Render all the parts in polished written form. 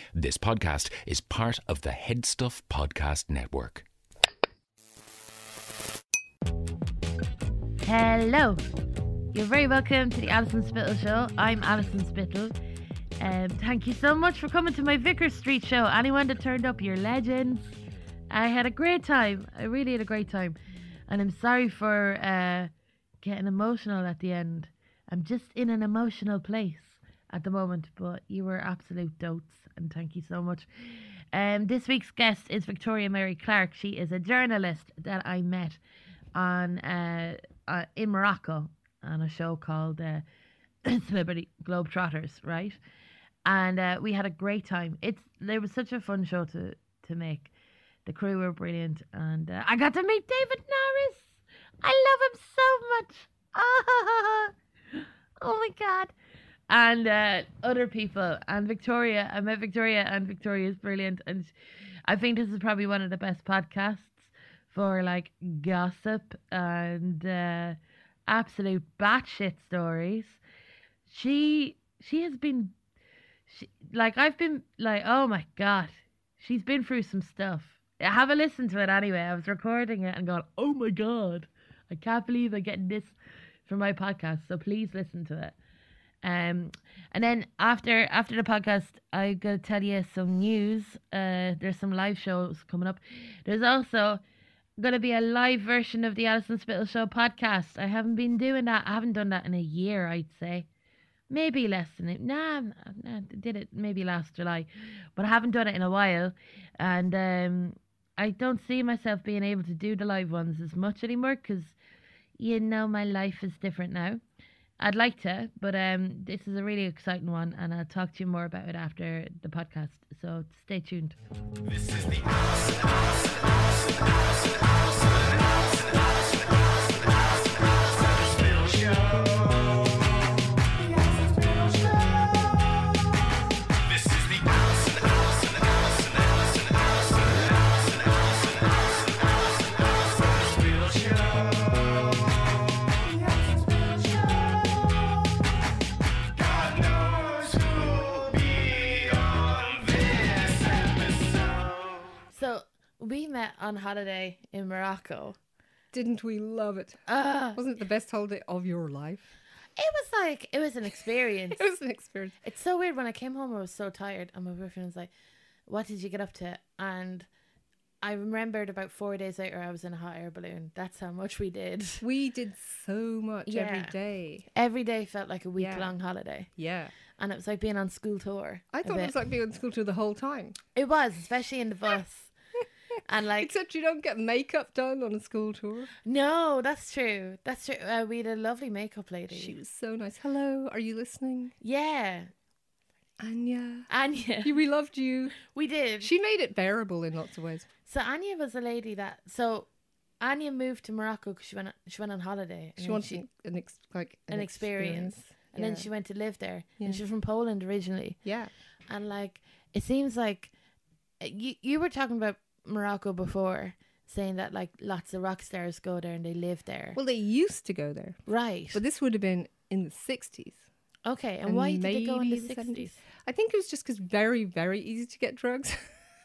This podcast is part of the Headstuff Podcast Network. Hello. You're very welcome to the Alison Spittle Show. I'm Alison Spittle. Thank you so much for coming to my Vicar Street show. Anyone that turned up, you're legends. I had a great time. I really had a great time. And I'm sorry for getting emotional at the end. I'm just in an emotional place at the moment, but you were absolute dotes, and thank you so much. This week's guest is Victoria Mary Clark. She is a journalist that I met on in Morocco on a show called Celebrity Globetrotters, right? And we had a great time. There was such a fun show to make. The crew were brilliant, and I got to meet David Norris. I love him so much. Oh my God. And other people. And Victoria. I met Victoria, and Victoria is brilliant. And I think this is probably one of the best podcasts for like gossip and absolute batshit stories. She has been, I've been like, oh my God, she's been through some stuff. Have a listen to it anyway. I was recording it and going, oh my God, I can't believe I'm getting this for my podcast. So please listen to it. And then after the podcast, I'm going to tell you some news. There's some live shows coming up. There's also going to be a live version of the Alison Spittle Show podcast. I haven't been doing that. I haven't done that in a year, I'd say. Maybe less than it. Nah, I did it maybe last July. But I haven't done it in a while. And I don't see myself being able to do the live ones as much anymore because, you know, my life is different now. I'd like to, but this is a really exciting one, and I'll talk to you more about it after the podcast. So stay tuned. This is the Spittle Show. This is the Spittle Show. God knows who'll be on this episode. So we met on holiday in Morocco. Didn't we love it? Wasn't it the best holiday of your life? It was an experience. It was an experience. It's so weird. When I came home, I was so tired, and my boyfriend was like, what did you get up to? And I remembered about 4 days later, I was in a hot air balloon. That's how much we did. We did so much every Yeah. day. Every day felt like a week-long holiday. Yeah. And it was like being on school tour. I a thought it bit. was like being in school tour the whole time. It was, especially in the bus. And like, Except you don't get makeup done on a school tour. no, that's true. That's true. We had a lovely makeup lady. She was so nice. Hello, are you listening? Yeah. Anya. Anya. We loved you. We did. She made it bearable in lots of ways. So Anya was a lady that... So Anya moved to Morocco because she went on holiday. And She then wanted an experience. And then Yeah. she went to live there. Yeah. And she's from Poland originally. Yeah. And like, it seems like... You were talking about Morocco before, saying that like lots of rock stars go there and they live there. Well, they used to go there. Right. But this would have been in the 60s. Okay. And why did they go in the maybe 60s? I think it was just because very, very easy to get drugs.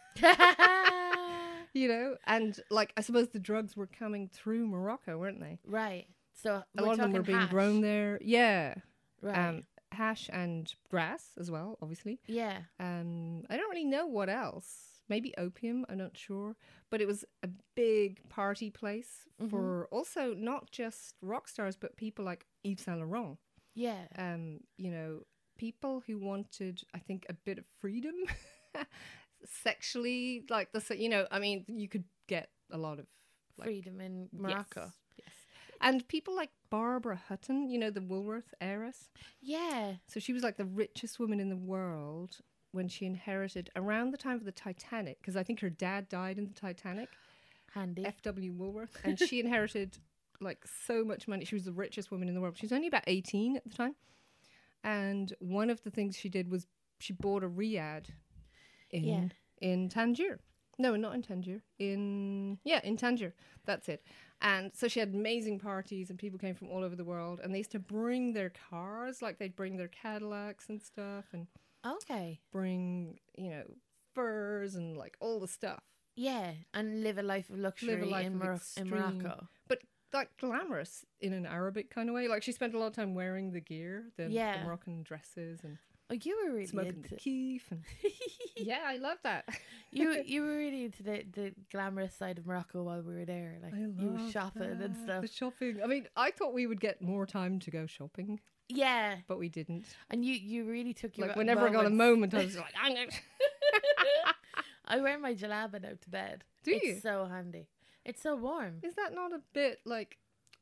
You know, and like I suppose the drugs were coming through Morocco, weren't they? Right. So A lot of them were being grown there. Yeah. Right. Hash and grass as well, obviously. Yeah. I don't really know what else. Maybe opium, I'm not sure. But it was a big party place for also not just rock stars, but people like Yves Saint Laurent. Yeah. You know, people who wanted, I think, a bit of freedom sexually. Like, you know, I mean, you could get a lot of like, Freedom in Morocco. Yes. And people like Barbara Hutton, you know, the Woolworth heiress. Yeah. So she was like the richest woman in the world when she inherited around the time of the Titanic, because I think her dad died in the Titanic, Handy. F.W. Woolworth, and she inherited like so much money. She was the richest woman in the world. She was only about 18 at the time. And one of the things she did was she bought a riad in Tangier. No, not in Tangier. In Tangier. That's it. And so she had amazing parties and people came from all over the world and they used to bring their cars, like they'd bring their Cadillacs and stuff. And Okay. bring, furs and like all the stuff. Yeah, and live a life of luxury life in, of in extreme- Morocco. But like glamorous in an Arabic kind of way. Like she spent a lot of time wearing the gear, the Yeah. Moroccan dresses and Oh, you were really smoking into the keef. And yeah, I love that. you were really into the glamorous side of Morocco while we were there. Like you were loved shopping and that. stuff. The shopping. I mean, I thought we would get more time to go shopping, Yeah, but we didn't. and you really took your Like whenever I got a moments. moment, I was like, I'm gonna... I wear my jalaba out to bed. Do it's you? so handy. It's so warm. Is that not a bit like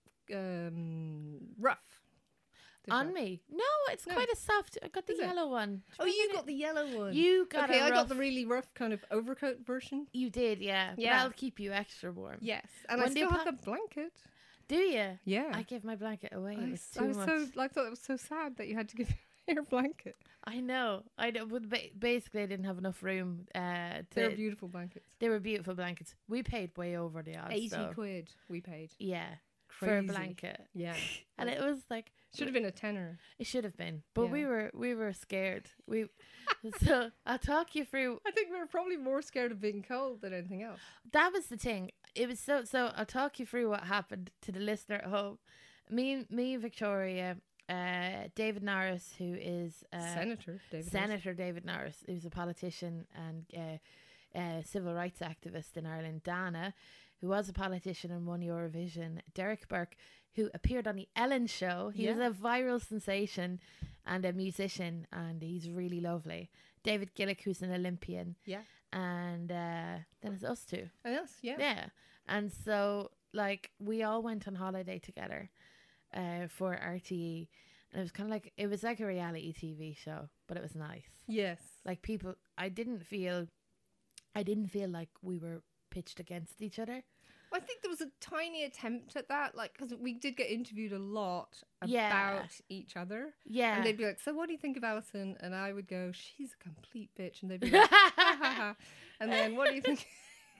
rough? The On top? me? No, it's No. quite a soft. I got the Is it? yellow one. Oh, you got the yellow one. You got okay, a I got rough- the really rough kind of overcoat version. You did, yeah. But Yeah. that'll keep you extra warm. Yes, and When I do you still have pack- the blanket. Do you? Yeah, I gave my blanket away. It I, was I too was much. so. I thought it was so sad that you had to give your blanket. I know. But basically, I didn't have enough room. They're beautiful blankets. They were beautiful blankets. We paid way over the odds. 80 though. quid we paid. Yeah, for a Crazy. blanket, Yeah, and it was like should have been a tenner. it should have been, but Yeah. we were scared. So I'll talk you through. I think we were probably more scared of being cold than anything else. That was the thing. It was so. I'll talk you through what happened to the listener at home. Me, Victoria, David Norris, who is Senator David. Senator David Norris, who's a politician and civil rights activist in Ireland. Dana, who was a politician and won Eurovision. Derek Burke, who appeared on the Ellen Show. He was Yeah. a viral sensation and a musician, and he's really lovely. David Gillick, who's an Olympian. Yeah. And then it's us two. And us, yeah. Yeah. And so, like, we all went on holiday together for RTE. And it was kind of like, it was like a reality TV show, but it was nice. Yes. Like, people, I didn't feel like we were pitched against each other. I think there was a tiny attempt at that, like, because we did get interviewed a lot Yeah. about each other. Yeah. And they'd be like, so what do you think of Alison? And I would go, she's a complete bitch. And they'd be like, ha ha ha. And then, what do you think?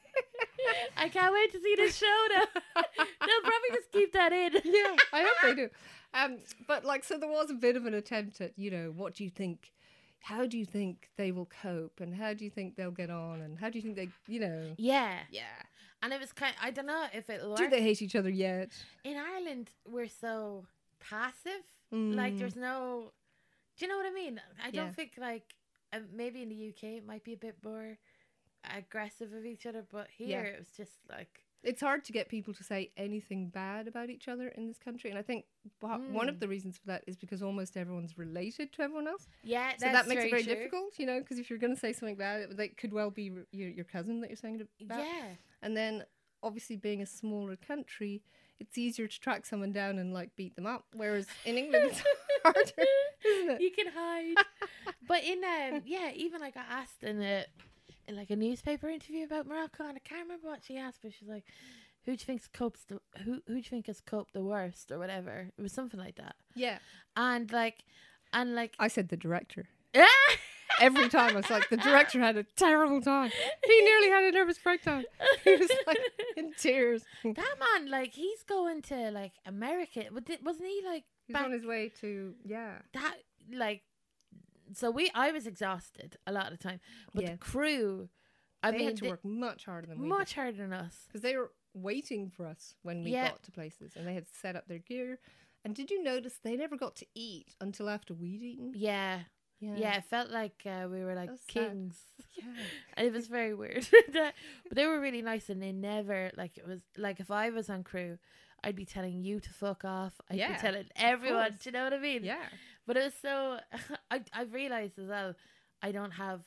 I can't wait to see this show now. They'll probably just keep that in. Yeah, I hope they do. But, like, so there was a bit of an attempt at, what do you think? How do you think they will cope? And how do you think they'll get on? And how do you think they, Yeah. Yeah. And it was kind I don't know if it'll work. Do they hate each other yet? In Ireland, we're so passive. Like, there's no... Do you know what I mean? I don't Yeah. think, like... maybe in the UK, it might be a bit more aggressive of each other. But here, Yeah. it was just, like... It's hard to get people to say anything bad about each other in this country. And I think one of the reasons for that is because almost everyone's related to everyone else. Yeah, So that makes it very difficult, because if you're going to say something bad, it could well be your cousin that you're saying it about. Yeah. And then, obviously, being a smaller country, it's easier to track someone down and, like, beat them up. Whereas in England, it's harder, isn't it? You can hide. But in even I got asked in a newspaper interview about Morocco, and I can't remember what she asked, but she's like, who do you think who do you think has coped the worst or whatever? It was something like that. Yeah. And like I said the director. Every time I was like, the director had a terrible time. He nearly had a nervous breakdown. He was like in tears. that man, like, he's going to like America. Wasn't he like He's back on his way to, that like? So I was exhausted a lot of the time, but Yeah. the crew, I they mean, had to work much harder than we did. much harder than us. Because they were waiting for us when we Yeah. got to places, and they had set up their gear. And did you notice they never got to eat until after we'd eaten? Yeah. Yeah, it felt like we were like That was sad. kings. Yeah. And it was very weird. But they were really nice, and they never, like, it was like, if I was on crew, I'd be telling you to fuck off. I'd Yeah, be telling everyone. course. Do you know what I mean? Yeah. But it was so... I've realised as well, I don't have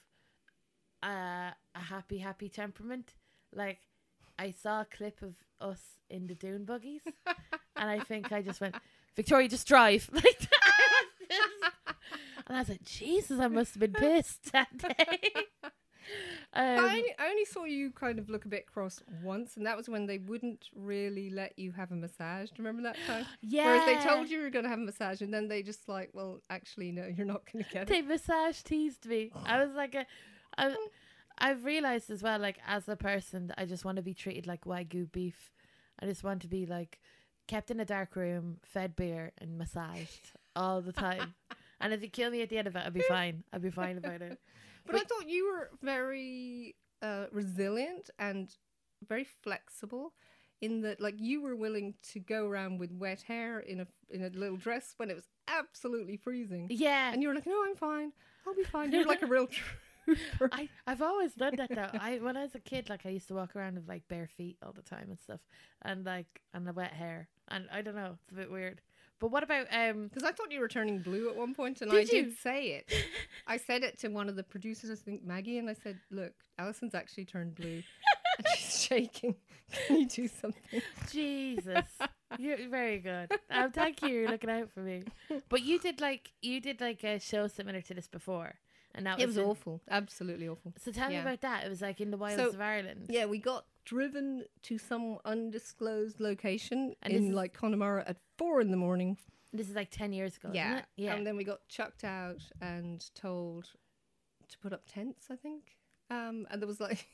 a happy temperament. Like, I saw a clip of us in the dune buggies, and I think I just went, Victoria, just drive. Like that. And I was like, Jesus, I must have been pissed that day. I only saw you kind of look a bit cross once, and that was when they wouldn't really let you have a massage. Do you remember that time? Yeah. Whereas they told you were going to have a massage, and then they just like, well, actually, no, you're not going to get it. They massage teased me. I was like, I've realised as well, like, as a person, that I just want to be treated like Wagyu beef. I just want to be, like, kept in a dark room, fed beer, and massaged all the time. And if you kill me at the end of it, I'll be fine. I'll be fine about it. But I thought you were very resilient and very flexible in that, like, you were willing to go around with wet hair in a little dress when it was absolutely freezing. Yeah. And you were like, no, I'm fine. I'll be fine. You're like a real trooper. I've always done that though. When I was a kid, like I used to walk around with like bare feet all the time and stuff, and the wet hair, and I don't know, it's a bit weird. But what about Because I thought you were turning blue at one point, and Did I you? did say it. I said it to one of the producers, I think Maggie, and I said, look, Alison's actually turned blue. And she's shaking. Can you do something? Jesus? You're very good. Thank you. You're looking out for me. But you did like a show similar to this before, and that It was in- awful. Absolutely awful. So tell me Yeah. about that. It was like in the wilds So, of Ireland. Yeah, we got driven to some undisclosed location And this in is- like Connemara at 4 a.m. This is like 10 years ago. Yeah. Isn't it? Yeah. And then we got chucked out and told to put up tents, I think. And there was like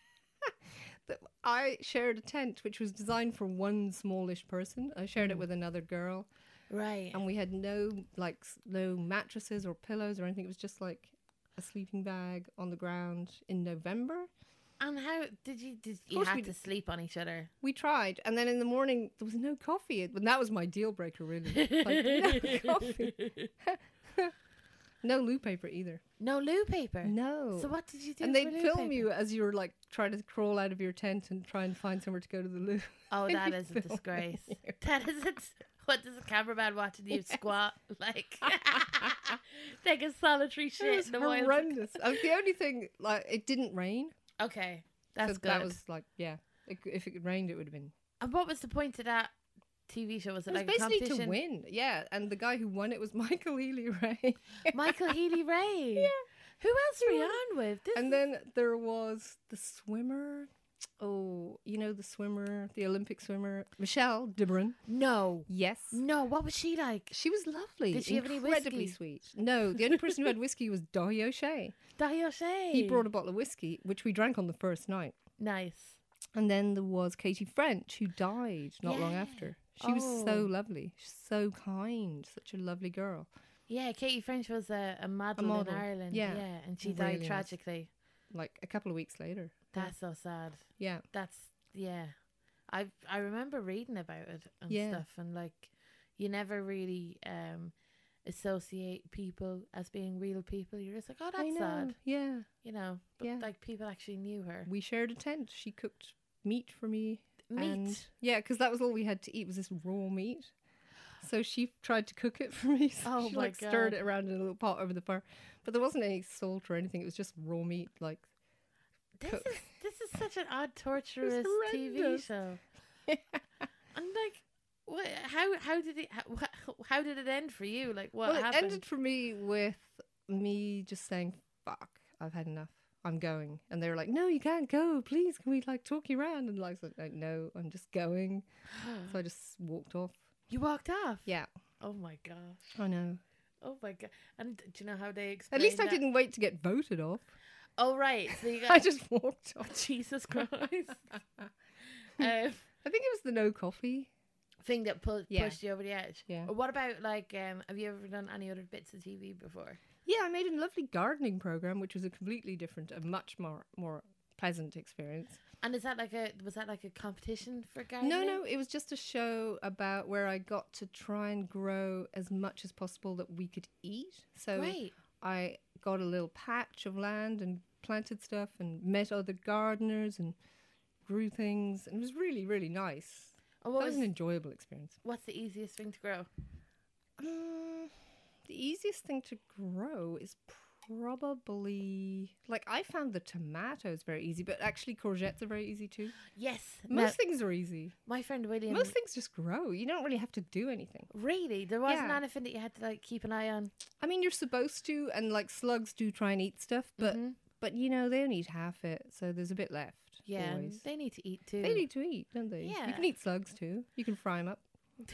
I shared a tent which was designed for one smallish person. I shared it with another girl, Right. and we had no mattresses or pillows or anything. It was just like a sleeping bag on the ground in November. And how did you course had we to did. sleep on each other? We tried, and then in the morning there was no coffee. And that was my deal breaker, really. Like, no coffee, no loo paper either. No loo paper. No. So what did you do? And for they'd loo film paper? you as you were like trying to crawl out of your tent and try and find somewhere to go to the loo. Oh, They'd that be is a filming disgrace. you. That is it. What does a cameraman watching you squat like? Take a solitary It shit was in the wild. horrendous. The only thing, like, it didn't rain. Okay, that's So good. that was like, yeah. If it rained, it would have been. And what was the point of that TV show? Was it, It was like a basically competition? to win, yeah. And the guy who won it was Michael Healy Ray. Michael Healy Ray. Yeah. Who else were you on with? This And is- then there was the swimmer. Oh, you know the swimmer, the Olympic swimmer, Michelle Dibron. no, Yes. no. What was she like? She was lovely. Did she have any incredibly whiskey? sweet. No, the only person who had whiskey was Dahi O'Shea. Dahi O'Shea. He brought a bottle of whiskey, which we drank on the first night. Nice. And then there was Katie French, who died not long Yeah. after. She was so Oh. lovely, so kind, such a lovely girl. Yeah, Katie French was a model, model, in Ireland. yeah. And she Really died nice. tragically. Like a couple of weeks later. That's so sad. Yeah. That's I remember reading about it and Yeah. stuff, and like you never really associate people as being real people. You're just like, oh, I that's know. sad, Yeah. you know. But Yeah. like people actually knew her. We shared a tent. She cooked meat for me. Meat. And yeah, because that was all we had to eat was this raw meat. So she tried to cook it for me. So Oh she my like stirred God. it around in a little pot over the fire. But there wasn't any salt or anything. It was just raw meat. Like, cook. This is such an odd, torturous TV horrendous. show. And like, what? How did it end for you? Like, what well, it happened? ended for me with me just saying, "Fuck, I've had enough. I'm going." And they were like, "No, you can't go. Please, can we like talk you around?" And like, I was like, "No, I'm just going." So I just walked off. You walked off. Yeah, Oh my gosh. I know. Oh my god. And do you know how they explain At least I that? didn't wait to get voted off. Oh right. So you got I just walked off. Jesus Christ. I think it was the no coffee. Thing that Yeah. pushed you over the edge. Yeah. Or what about like have you ever done any other bits of TV before? Yeah, I made a lovely gardening program, which was a completely different, a much more pleasant experience. And was that like a competition for gardening? No, it was just a show about where I got to try and grow as much as possible that we could eat. So Great. I got a little patch of land and planted stuff and met other gardeners and grew things. And it was really, really nice. And That what was was an enjoyable experience. what's the easiest thing to grow? The easiest thing to grow is probably, like, I found the tomatoes very easy, but actually courgettes are very easy too. Yes. Most things are easy. my friend William. Most things just grow. You don't really have to do anything. Really, there wasn't Yeah. anything that you had to like keep an eye on. I mean, you're supposed to, and like slugs do try and eat stuff, but you know they only eat half it, so there's a bit left. Yeah, and always. they need to eat too. They need to eat, don't they? Yeah. You can eat slugs too. You can fry them up.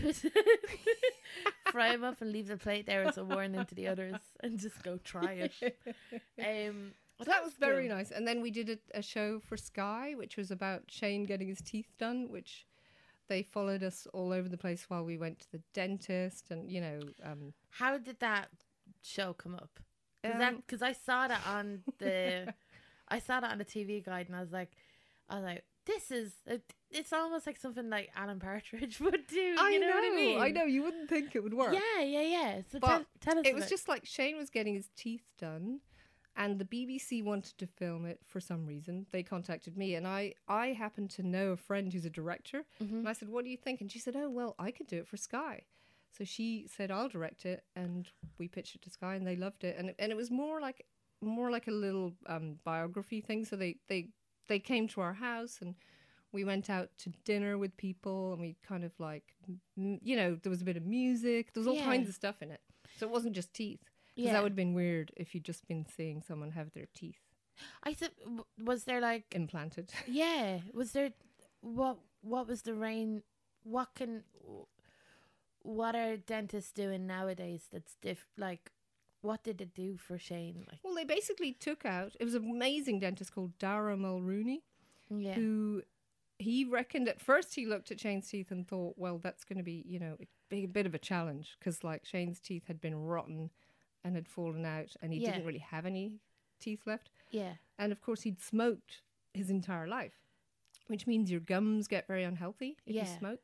Fry them up and leave the plate there as a warning to the others, and just go try it. So that was very nice. And then we did a show for Sky, which was about Shane getting his teeth done, which they followed us all over the place while we went to the dentist, and you know, How did that show come up? Because I saw that on the, I saw that on the TV guide, and I was like, this is. It's almost like something like Alan Partridge would do. You know what I mean? I know. You wouldn't think it would work. Yeah. So But tell us. it was just like Shane was getting his teeth done, and the BBC wanted to film it for some reason. They contacted me, and I happened to know a friend who's a director, and I said, "What do you think?" And she said, "Oh, well, I could do it for Sky." So she said, "I'll direct it," and we pitched it to Sky, and they loved it. And it was more like a little biography thing. So they came to our house, and we went out to dinner with people, and we kind of like, there was a bit of music. There was all kinds of stuff in it. So it wasn't just teeth. Because that would have been weird if you'd just been seeing someone have their teeth I said, was there like, implanted. yeah, was there, what was the range? What are dentists doing nowadays that's like, what did it do for Shane? Like, Well, they basically took out, it was an amazing dentist called Dara Mulrooney, yeah. who he reckoned at first he looked at Shane's teeth and thought, well, that's going to be, a bit of a challenge because like Shane's teeth had been rotten and had fallen out, and he didn't really have any teeth left. Yeah. And of course, he'd smoked his entire life, which means your gums get very unhealthy if you smoke.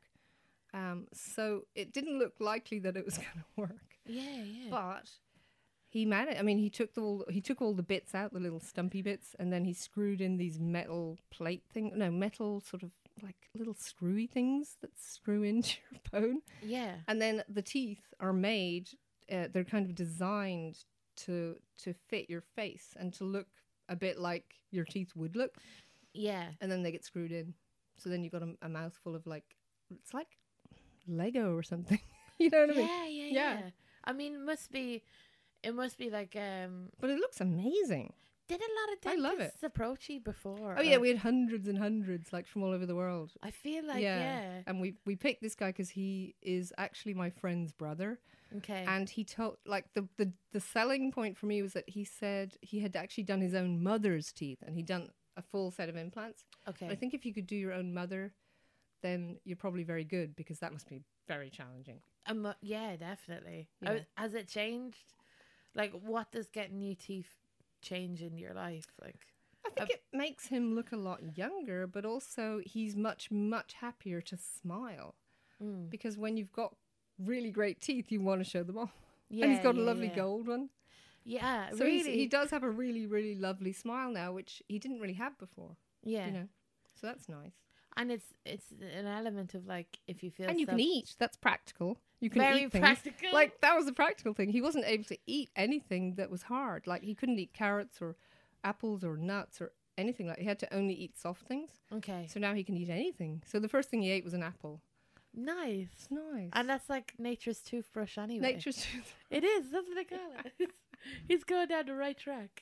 So it didn't look likely that it was going to work. Yeah. But he managed. I mean, he took all the bits out, the little stumpy bits, and then he screwed in these metal metal sort of like little screwy things that screw into your bone. Yeah. And then the teeth are made. They're kind of designed to fit your face and to look a bit like your teeth would look. Yeah. And then they get screwed in. So then you've got a mouthful of like, it's like Lego or something. You know what I mean? Yeah. I mean, it must be like, But it looks amazing. did a lot of I love dentists approach you before? Oh yeah, we had hundreds and hundreds, like from all over the world. I feel like, yeah. And we picked this guy because he is actually my friend's brother. Okay. And he told, like, the selling point for me was that he said he had actually done his own mother's teeth, and he'd done a full set of implants. Okay. But I think if you could do your own mother, then you're probably very good, because that must be very challenging. Yeah, definitely. Yeah. Has it changed? Like, what does getting new teeth change in your life? Like, I think it makes him look a lot younger, but also he's much, much happier to smile. Because when you've got really great teeth, you want to show them off. yeah, And he's got a yeah, lovely yeah. gold one. Yeah, So really. he does have a really, really lovely smile now, which he didn't really have before. Yeah, You know, so that's nice. and it's an element of like, if you feel And you can eat. That's practical. You can very eat things. practical. Like, that was a practical thing. He wasn't able to eat anything that was hard. Like, he couldn't eat carrots or apples or nuts or anything. Like, he had to only eat soft things. okay, So now he can eat anything. So the first thing he ate was an apple. nice. It's nice. And that's like nature's toothbrush anyway. Nature's tooth. It is. That's what they call it. He's going down the right track.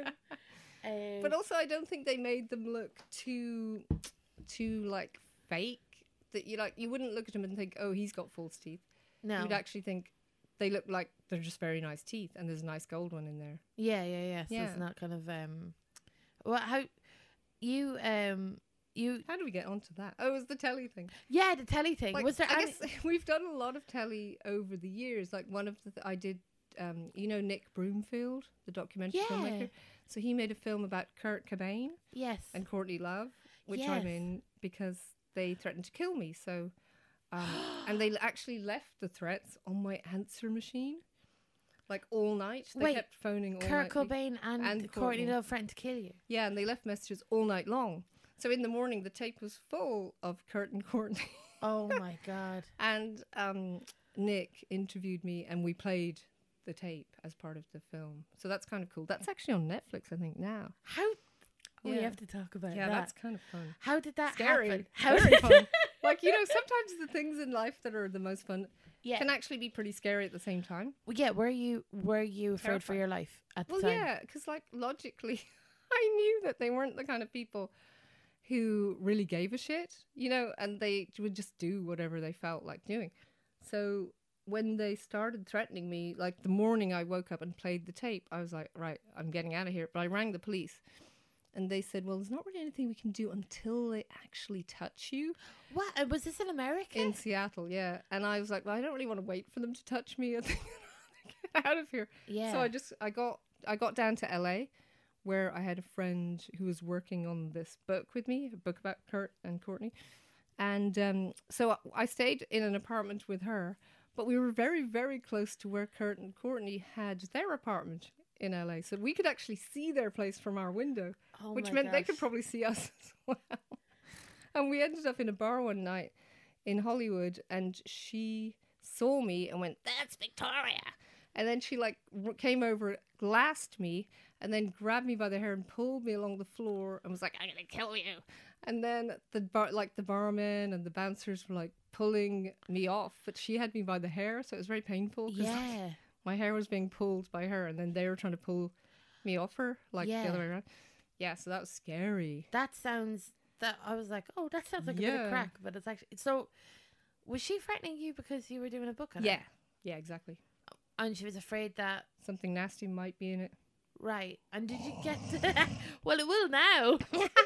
But also, I don't think they made them look too like fake. That you wouldn't look at him and think, oh, he's got false teeth. no. You'd actually think they look like they're just very nice teeth, and there's a nice gold one in there. Yeah. So Yeah. it's not kind of well, how you How do we get onto that? Oh, it was the telly thing. yeah, the telly thing. Like, Was there I any? guess we've done a lot of telly over the years. Like, one of I did, Nick Broomfield, the documentary Yeah. filmmaker. So he made a film about Kurt Cobain Yes. and Courtney Love, which Yes. I'm in because they threatened to kill me. So, and they actually left the threats on my answer machine, like all night. They Wait, kept phoning all Kurt night. Cobain and and Courtney Courtney. Love threatened to kill you. Yeah, and they left messages all night long. So in the morning, the tape was full of Kurt and Courtney. Oh my god. And Nick interviewed me, and we played the tape as part of the film. So that's kind of cool. That's actually on Netflix, I think, now. How? We Yeah. have to talk about Yeah, that. that's kind of fun. How did that Scary. happen? How Very fun. Like, sometimes the things in life that are the most fun Yeah. can actually be pretty scary at the same time. Well, yeah. Were you afraid for Terrified. your life at the Well, time? yeah, because, like, logically, I knew that they weren't the kind of people who really gave a shit, and they would just do whatever they felt like doing. So when they started threatening me, like the morning I woke up and played the tape, I was like, right, I'm getting out of here. But I rang the police, and they said, well, there's not really anything we can do until they actually touch you. What was this in America? In Seattle, yeah. And I was like, well, I don't really want to wait for them to touch me. I think out of here. Yeah. So I got down to LA, where I had a friend who was working on this book with me, a book about Kurt and Courtney. And so I stayed in an apartment with her, but we were very, very close to where Kurt and Courtney had their apartment in LA. So we could actually see their place from our window, Oh which my meant they gosh. could probably see us as well. And we ended up in a bar one night in Hollywood, and she saw me and went, "That's Victoria." And then she like came over, glassed me, and then grabbed me by the hair and pulled me along the floor and was like, "I'm gonna kill you." And then the barman and the bouncers were like pulling me off, but she had me by the hair, so it was very painful. 'Cause Yeah. my hair was being pulled by her, and then they were trying to pull me off her, like Yeah. the other way around. Yeah, so that was scary. That sounds. That I was like, oh, that sounds like a bit of Yeah. crack, but it's actually. So, was she threatening you because you were doing a book on it? Yeah, yeah, exactly. And she was afraid that. Something nasty might be in it. Right. And did you get to... Well, it will now.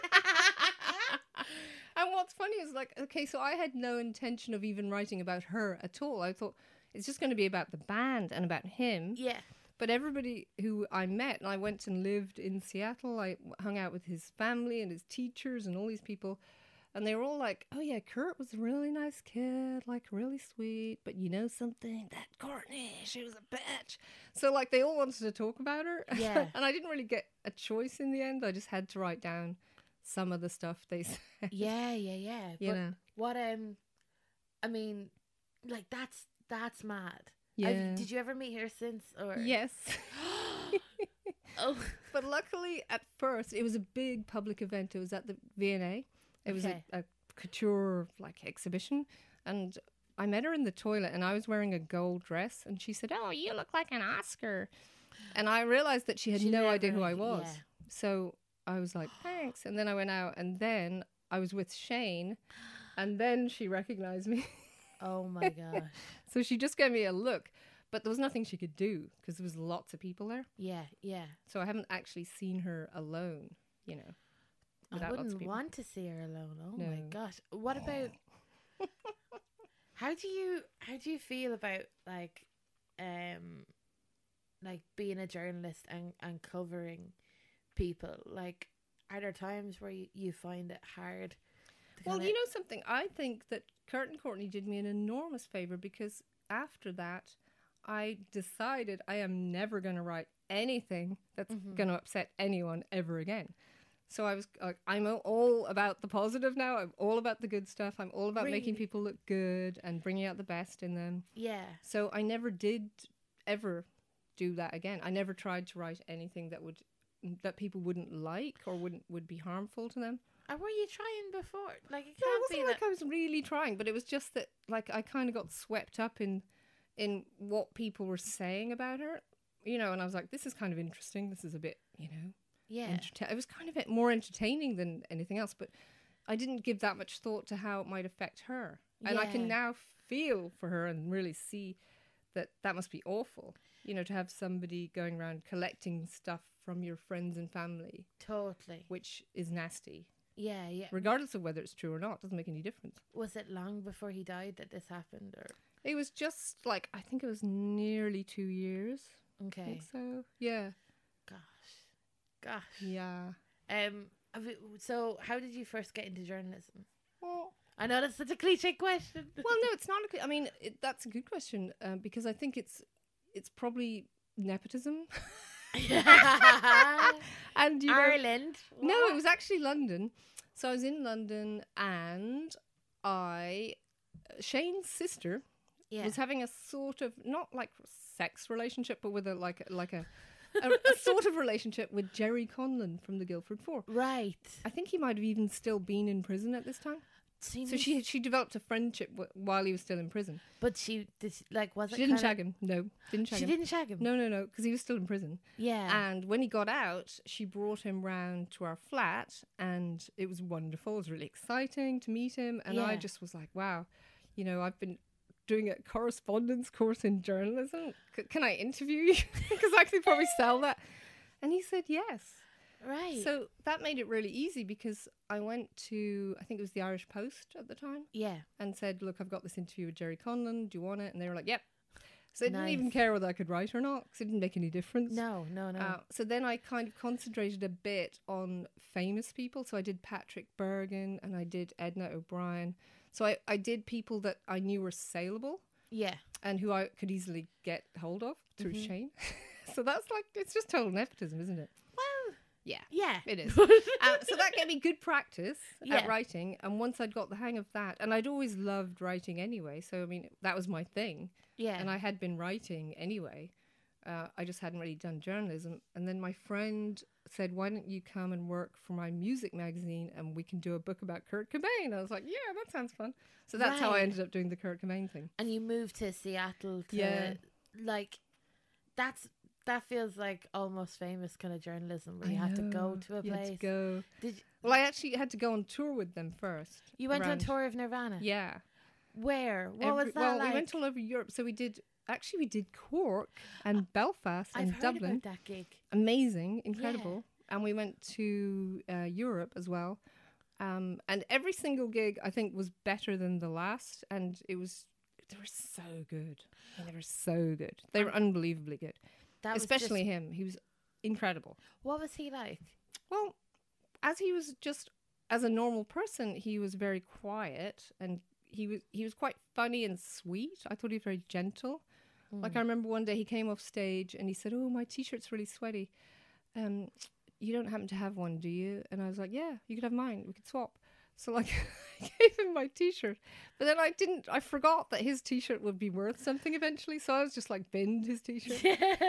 And what's funny is like, okay, so I had no intention of even writing about her at all. I thought it's just going to be about the band and about him. Yeah. But everybody who I met, and I went and lived in Seattle, I hung out with his family and his teachers and all these people. And they were all like, "Oh yeah, Kurt was a really nice kid, like really sweet. But you know something? That Courtney, she was a bitch." So like they all wanted to talk about her. Yeah. And I didn't really get a choice in the end. I just had to write down some of the stuff they said. Yeah. You But know. what, I mean, like, that's mad. Yeah. Did you ever meet her since? Or Yes. Oh. But luckily, at first, it was a big public event. It was at the V&A. It was Okay. a couture like exhibition, and I met her in the toilet, and I was wearing a gold dress, and she said, "Oh, you look like an Oscar," and I realized that she had She no idea never- who I was. yeah. So I was like, "Thanks," and then I went out, and then I was with Shane, and then she recognized me. Oh my gosh. So she just gave me a look, but there was nothing she could do because there was lots of people there. Yeah. So I haven't actually seen her alone, you know. I without lots of wouldn't people. want to see her alone. Oh my No. gosh. What about how do you feel about like being a journalist and covering people? Like, are there times where you find it hard to Well, kinda- you know something? I think that Kurt and Courtney did me an enormous favor because after that, I decided I am never going to write anything that's going to upset anyone ever again. So I was like, I'm all about the positive now. I'm all about the good stuff. I'm all about making Really? people look good and bringing out the best in them. Yeah. So I never did ever do that again. I never tried to write anything that people wouldn't like or would be harmful to them. Or were you trying before? Like, it No, it can't be wasn't like that. I was really trying, but it was just that like I kind of got swept up in what people were saying about her, you know, and I was like, this is kind of interesting. This is a bit, you know, Yeah. it was kind of more entertaining than anything else, but I didn't give that much thought to how it might affect her. And I can Yeah. now feel for her and really see that must be awful, you know, to have somebody going around collecting stuff from your friends and family, Totally. which is nasty, Yeah. regardless of whether it's true or not. It doesn't make any difference. Was it long before he died that this happened, or It was just like, I think it was nearly 2 years. I okay? think so. Yeah. Gosh. Yeah. So how did you first get into journalism? Well, I know that's such a cliche question. no, it's not. I mean, that's a good question because I think it's probably nepotism. And you know, Ireland. no, it was actually London. So I was in London, and Shane's sister Yeah. was having a sort of not like sex relationship, but with a sort of relationship with Jerry Conlon from the Guildford Four. Right. I think he might have even still been in prison at this time. So she developed a friendship while he was still in prison. But she did. Like, was She it? didn't kinda- shag him. No, didn't shag She him. didn't shag him. No, because he was still in prison. Yeah. And when he got out, she brought him round to our flat, and it was wonderful. It was really exciting to meet him, and I Yeah. just was like, wow, you know, I've been doing a correspondence course in journalism. Can I interview you? Because I could probably sell that. And he said yes. right. So that made it really easy because I went to, I think it was the Irish Post at the time, yeah. and said, look, I've got this interview with Jerry Conlon. Do you want it? And they were like, yep. So I didn't even Nice. care whether I could write or not because it didn't make any difference. No. So then I kind of concentrated a bit on famous people. So I did Patrick Bergin and I did Edna O'Brien. So I did people that I knew were saleable Yeah. and who I could easily get hold of through Mm-hmm. Shane. So that's like, it's just total nepotism, isn't it? Well, Yeah. yeah. It is. So that gave me good practice Yeah. at writing. And once I'd got the hang of that, and I'd always loved writing anyway. So, I mean, that was my thing. Yeah. And I had been writing anyway. I just hadn't really done journalism. And then my friend said, why don't you come and work for my music magazine and we can do a book about Kurt Cobain? I was like, yeah, that sounds fun. So that's how I Right. ended up doing the Kurt Cobain thing. And you moved to Seattle to Yeah. like that feels like almost famous kind of journalism where you have to go to a You had place. to go. Did you, Well, I actually had to go on tour with them first. you went on around- tour of Nirvana? Yeah. Where? What was that Well, like? we went all over Europe. So we did Cork and Belfast I've and heard Dublin. about that gig. Amazing, incredible. And we went to Europe as well. And every single gig I think was better than the last. And they were so good. They were so good. They were unbelievably good. That was Especially just- him. He was incredible. what was he like? Well, as he was just as a normal person, he was very quiet and he was quite funny and sweet. I thought he was very gentle. Like I remember one day he came off stage and he said, "Oh, my t-shirt's really sweaty. You don't happen to have one, do you?" And I was like, "Yeah, you could have mine. We could swap." So like I gave him my t-shirt. But then I forgot that his t-shirt would be worth something eventually. So I was just like binned his t-shirt.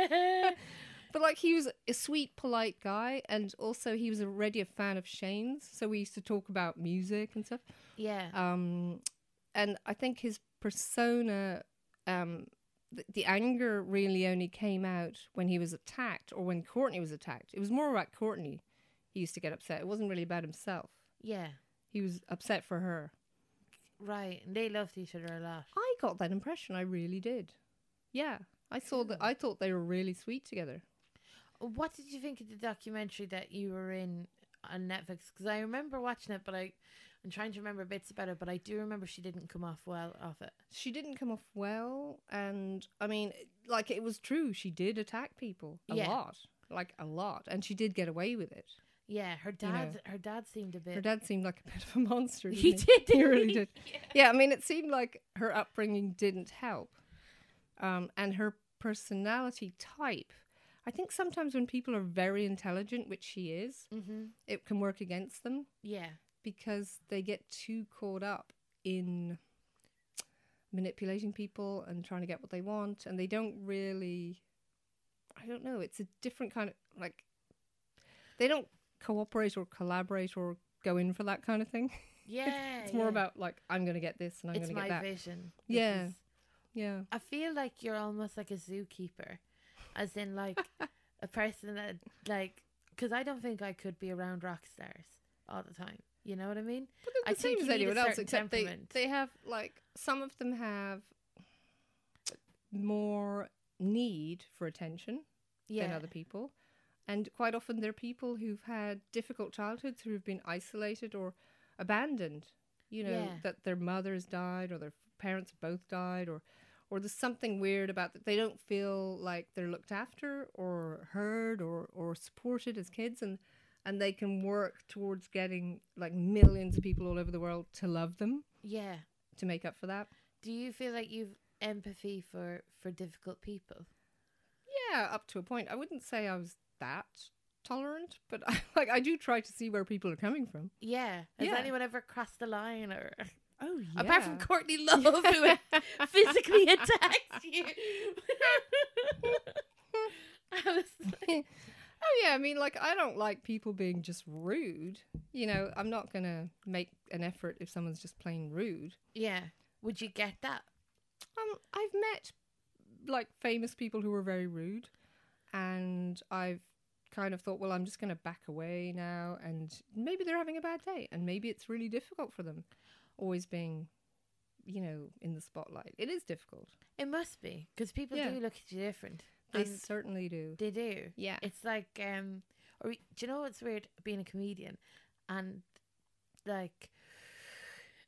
But like he was a sweet, polite guy, and also he was already a fan of Shane's, so we used to talk about music and stuff. Yeah. And I think his persona, the anger really only came out when he was attacked or when Courtney was attacked. It was more about Courtney. He used to get upset. It wasn't really about himself. Yeah. He was upset for her. Right. And they loved each other a lot. I got that impression. I really did. Yeah, I saw that. I thought they were really sweet together. What did you think of the documentary that you were in on Netflix? Because I remember watching it, but I'm trying to remember bits about it, but I do remember she didn't come off well off it. She didn't come off well, and I mean, like it was true. She did attack people a Yeah. lot, like a lot, and she did get away with it. Yeah, her dad seemed a bit. Her dad seemed like a bit of a monster. He didn't did, He didn't really he? did. Yeah, I mean, it seemed like her upbringing didn't help, and her personality type. I think sometimes when people are very intelligent, which she is, it can work against them Yeah. because they get too caught up in manipulating people and trying to get what they want, and they don't really, I don't know, it's a different kind of, like, they don't cooperate or collaborate or go in for that kind of thing. Yeah. It's more yeah. about, like, I'm going to get this and I'm It's going to my get that. vision. Yeah. This is- Yeah. I feel like you're almost like a zookeeper, as in like a person that like, because I don't think I could be around rock stars all the time. You know what I mean? But they're I the same think as you need a anyone else, certain except temperament. they have, like, some of them have more need for attention Yeah. than other people. And quite often they're people who've had difficult childhoods, who've been isolated or abandoned. You know, Yeah. that their mothers died or their parents both died, or there's something weird about that. They don't feel like they're looked after or heard or supported as kids, and they can work towards getting like millions of people all over the world to love them Yeah. to make up for that. Do you feel like you've empathy for difficult people? Yeah, up to a point. I wouldn't say I was that tolerant, but I do try to see where people are coming from. Yeah. Has Yeah. anyone ever crossed the line, or Oh, yeah. apart from Courtney Love, who physically attacked you? I was like, Oh, yeah. I mean, like, I don't like people being just rude. You know, I'm not going to make an effort if someone's just plain rude. yeah. Would you get that? I've met, like, famous people who were very rude. And I've kind of thought, well, I'm just going to back away now. And maybe they're having a bad day. And maybe it's really difficult for them. Always being, you know, in the spotlight. It is difficult. It must be, because people Yeah. do look at you different. They And certainly do. they do. Yeah. It's like, or do you know what's weird being a comedian, and like,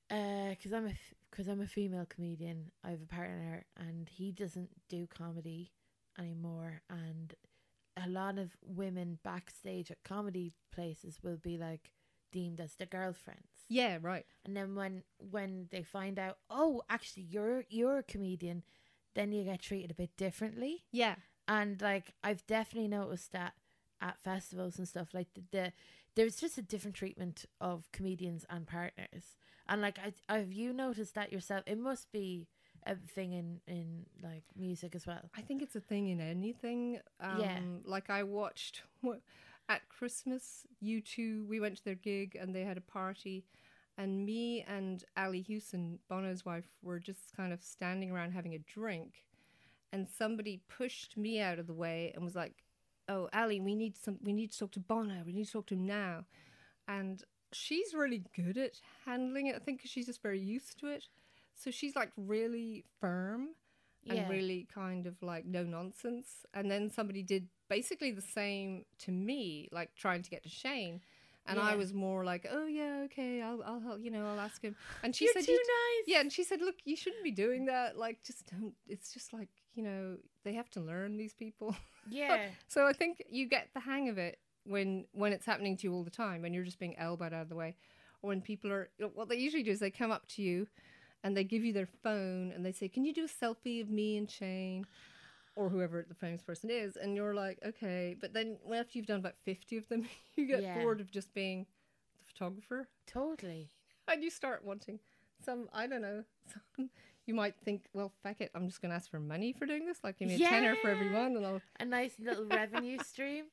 Because I'm a female comedian. I have a partner, and he doesn't do comedy anymore. And a lot of women backstage at comedy places will be like deemed as the girlfriends. Yeah, right. And then when they find out, oh, actually you're a comedian, then you get treated a bit differently. Yeah. And like I've definitely noticed that at festivals and stuff, like there's just a different treatment of comedians and partners. And like have you noticed that yourself? It must be a thing in like music as well. I think it's a thing in anything. Yeah. Like I watched at Christmas, U2, we went to their gig and they had a party, and me and Ali Hewson, Bono's wife, were just kind of standing around having a drink, and somebody pushed me out of the way and was like, "Oh, Ali, we need to talk to Bono. We need to talk to him now." And she's really good at handling it, I think, 'cause she's just very used to it. So she's like really firm and Yeah. really kind of like no nonsense. And then somebody did basically the same to me, like trying to get to Shane. And I Yeah. was more like, "Oh yeah, okay, I'll help, I'll ask him." And she You're said, too nice. Yeah, and she said, "Look, you shouldn't be doing that. Like, just don't. It's just like, they have to learn, these people." Yeah. So I think you get the hang of it when it's happening to you all the time, when you're just being elbowed out of the way, or when people are. What they usually do is they come up to you, and they give you their phone, and they say, "Can you do a selfie of me and Shane?" Or whoever the famous person is, and you're like, "Okay," but then after you've done about 50 of them, you get Yeah. bored of just being the photographer, Totally. and you start wanting some. I don't know. You might think, "Well, fuck it, I'm just going to ask for money for doing this. Like, give me a tenner for every Yeah. one, and I'll." A nice little revenue stream.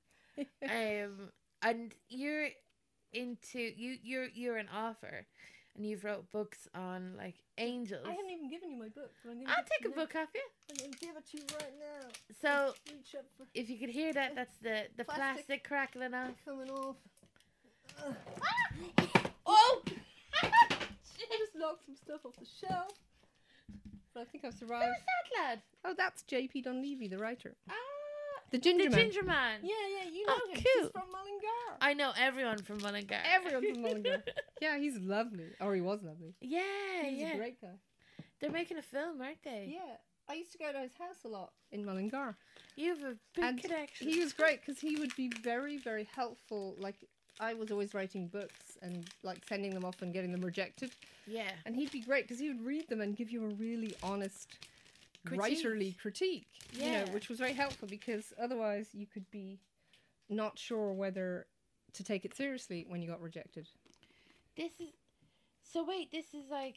And you're into you're an author, and you've wrote books on like angels. I haven't even given you my book, but I'm going I'll take a book off you. I'm going to give it to you right now. So Reach up for if you could hear that, that's the Plastic. plastic crackling off. coming off. Oh! I just knocked some stuff off the shelf, but I think I've survived. Who's that lad? Oh, that's J.P. Dunleavy, the writer. Ah, The Ginger the Man. Ginger Man. Yeah, you know Oh, him. cool. He's from Mullingar. I know everyone from Mullingar. Everyone from Mullingar. Yeah, he's lovely. Or he was lovely. Yeah, He's yeah. a great guy. They're making a film, aren't they? Yeah. I used to go to his house a lot in Mullingar. You have a big And connection. he was great because he would be very, very helpful. Like, I was always writing books and, like, sending them off and getting them rejected. Yeah. And he'd be great because he would read them and give you a really honest, writerly critique. Yeah. Which was very helpful because otherwise you could be not sure whether to take it seriously when you got rejected. This is. So wait, this is like.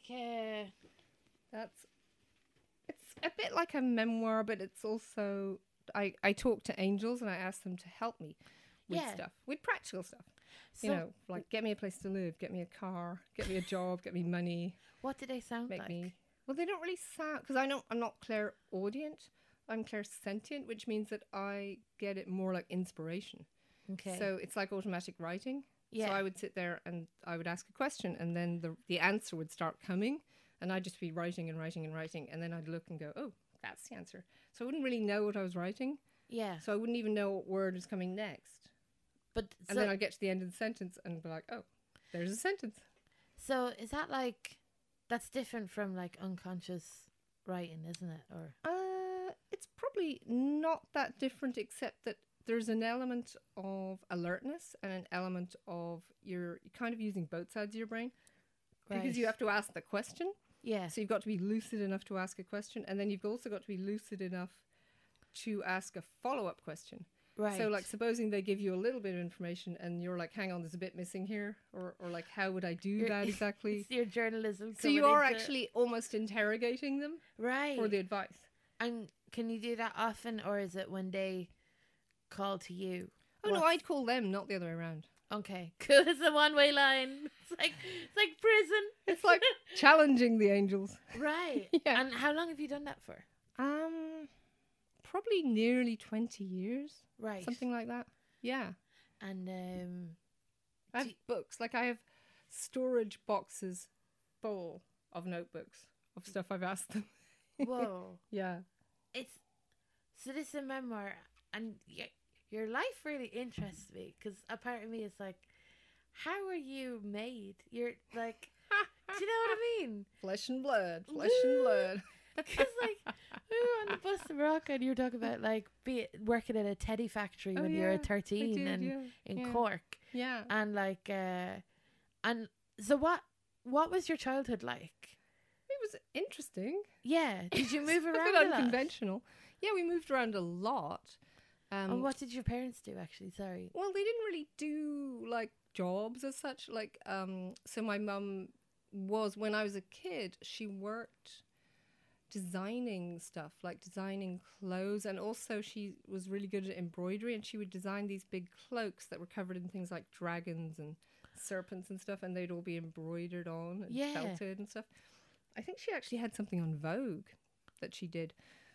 It's a bit like a memoir, but it's also I talk to angels and I ask them to help me with Yeah. stuff, with practical stuff. So Like get me a place to live, get me a car, get me a job, get me money, what do they sound make like? me. Well, they don't really sound because I'm not clairaudient. I'm clairsentient, which means that I get it more like inspiration. Okay. So it's like automatic writing. Yeah. So I would sit there and I would ask a question, and then the answer would start coming, and I'd just be writing and writing and writing, and then I'd look and go, "Oh, that's the answer." So I wouldn't really know what I was writing, yeah. so I wouldn't even know what word was coming next. But And then I'd get to the end of the sentence and be like, "Oh, there's a sentence." so is that like that's different from like unconscious writing, isn't it? Or It's probably not that different, except that there's an element of alertness and an element of you're kind of using both sides of your brain because you have to ask the question. yeah. So you've got to be lucid enough to ask a question, and then you've also got to be lucid enough to ask a follow-up question. Right. So, like, supposing they give you a little bit of information, and you're like, "Hang on, there's a bit missing here," or like, "How would I do that exactly?" It's your journalism. So you coming are into- actually almost interrogating them right. for the advice. And can you do that often, or is it when they call to you? Oh no, What's- I'd call them, not the other way around. Okay, cool. It's a one-way line. It's like prison. It's like challenging the angels. Right. Yeah. And how long have you done that for? Probably nearly 20 years, Right. something like that. Yeah. And I have books. Like, I have storage boxes full of notebooks of stuff I've asked them. whoa, Yeah. it's so this is a memoir, and your life really interests me because a part of me is like, how are you made? You're like, Do you know what I mean? Flesh and blood, flesh and blood. Because like we were on the bus to Morocco, and you were talking about like working at a teddy factory when you were 13 did, and yeah. in Yeah. Cork, Yeah. and like and so what was your childhood like? It was interesting. Yeah, did you move A around bit a lot? unconventional. Yeah, we moved around a lot. And what did your parents do actually? Sorry. Well, they didn't really do like jobs as such. Like, so my mum was, when I was a kid, she worked designing stuff, like designing clothes, and also she was really good at embroidery, and she would design these big cloaks that were covered in things like dragons and serpents and stuff, and they'd all be embroidered on and Yeah. felted and stuff. I think she actually had something on Vogue that she did.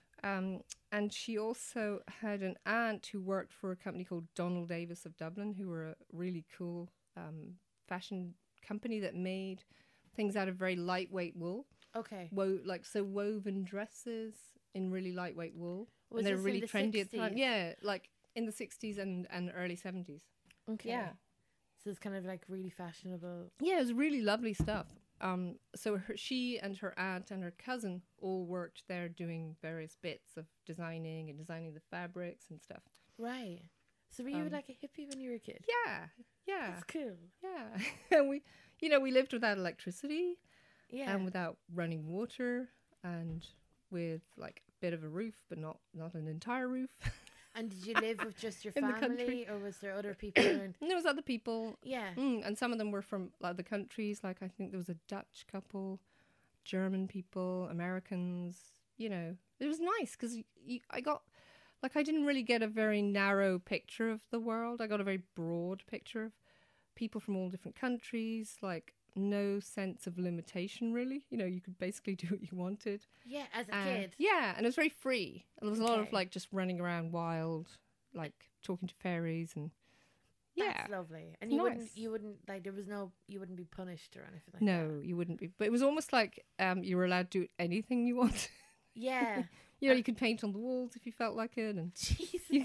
And she also had an aunt who worked for a company called Donald Davis of Dublin, who were a really cool fashion company that made things out of very lightweight wool. Okay. Woven dresses in really lightweight wool. Was And they were this in really the trendy at the time. 60s? Yeah, like in the 60s and early 70s. Okay. Yeah. So it's kind of like really fashionable. Yeah, it was really lovely stuff. So she and her aunt and her cousin all worked there doing various bits of designing the fabrics and stuff. Right. So were you like a hippie when you were a kid? Yeah, yeah, That's cool. yeah. And we lived without electricity Yeah. and without running water and with like a bit of a roof, but not an entire roof. And did you live with just your In the family, country. or was there other people around? And there was other people. Yeah. And some of them were from other countries. Like I think there was a Dutch couple, German people, Americans. You know, it was nice because I didn't really get a very narrow picture of the world. I got a very broad picture of people from all different countries. Like no sense of limitation really. You know, you could basically do what you wanted. Yeah, as a And- kid. Yeah, and it was very free. And there was a lot of Okay. like just running around wild, like talking to fairies and. Yeah. That's lovely. And It's you nice. wouldn't like you wouldn't be punished or anything like No, that. you wouldn't be. But it was almost like you were allowed to do anything you want. Yeah. You know, you could paint on the walls if you felt like it, and Jesus. you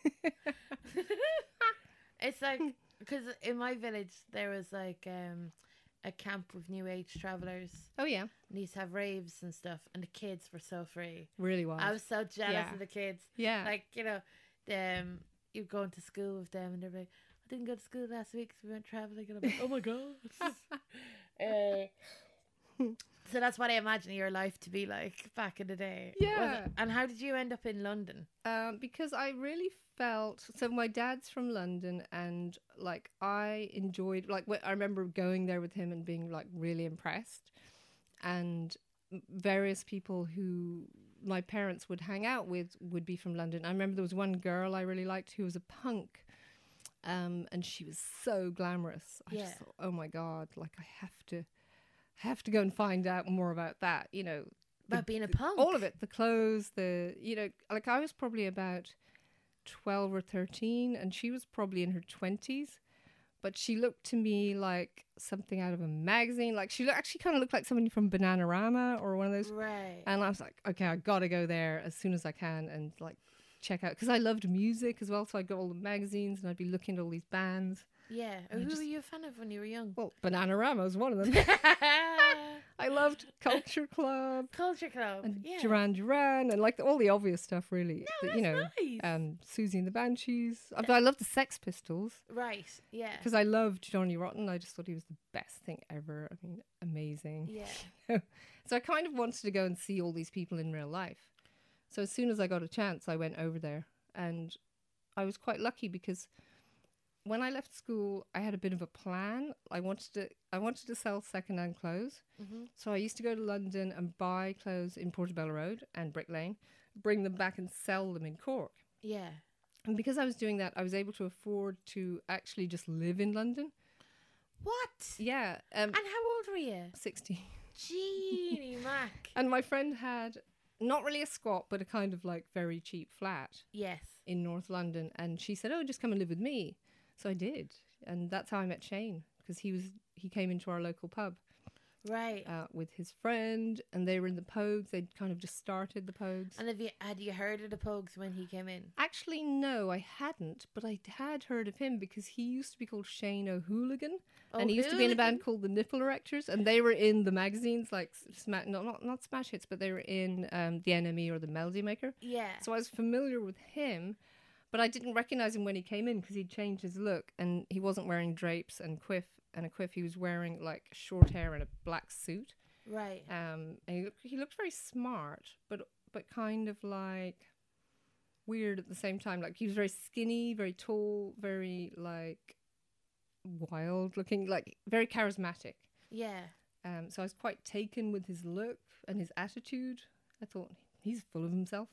It's like because in my village there was like a camp with new age travelers. oh yeah, And they used to have raves and stuff, and the kids were so free. really was. I was so jealous Yeah. of the kids. yeah, Like, you know, you go into school with them, and they're like, I didn't go to school last week, so we went traveling. And I'm like, oh my god. So that's what I imagine your life to be like back in the day. Was Yeah. it? And how did you end up in London? because I really felt so. My dad's from London, and like I enjoyed I remember going there with him and being like really impressed, and various people who my parents would hang out with would be from London. I remember there was one girl I really liked who was a punk, and she was so glamorous. I Yeah. just thought, oh my god, like I have to go and find out more about that. You know, About being a punk? all of it, the clothes, like I was probably about 12 or 13 and she was probably in her 20s, but she looked to me like something out of a magazine. Like she actually kind of looked like somebody from Bananarama or one of those. Right. And I was like, okay, I gotta go there as soon as I can and like check out, because I loved music as well, so I got all the magazines and I'd be looking at all these bands. Yeah. Who were you a fan of when you were young? Well, Bananarama was one of them. I loved Culture Club Culture Club. and Yeah. Duran Duran and like all the obvious stuff, really. No, That, that's you know, nice. Susie and the Banshees. I loved the Sex Pistols Right. Yeah. because I loved Johnny Rotten. I just thought he was the best thing ever. I mean, amazing. Yeah. So I kind of wanted to go and see all these people in real life. So as soon as I got a chance, I went over there, and I was quite lucky because when I left school, I had a bit of a plan. I wanted to sell second-hand clothes. Mm-hmm. So I used to go to London and buy clothes in Portobello Road and Brick Lane, bring them back and sell them in Cork. Yeah. And because I was doing that, I was able to afford to actually just live in London. What? Yeah, And how old were you? 60. Jeannie Mac. And my friend had not really a squat, but a kind of like very cheap flat Yes. in North London. And she said, oh, just come and live with me. So I did. And that's how I met Shane, because he came into our local pub. Right. with his friend, and they were in the Pogues. They'd kind of just started the Pogues. And had you heard of the Pogues when he came in? Actually, no, I hadn't, but I had heard of him because he used to be called Shane O'Hooligan, and he used to be in a band called the Nipple Erectors, and they were in the magazines like not Smash Hits, but they were in the NME or the Melody Maker. Yeah. So I was familiar with him, but I didn't recognize him when he came in because he'd changed his look, and he wasn't wearing drapes and a quiff. He was wearing like short hair and a black suit. Right. And he looked very smart, but kind of like weird at the same time. Like he was very skinny, very tall, very like wild looking, like very charismatic. Yeah. So I was quite taken with his look and his attitude. I thought he's full of himself.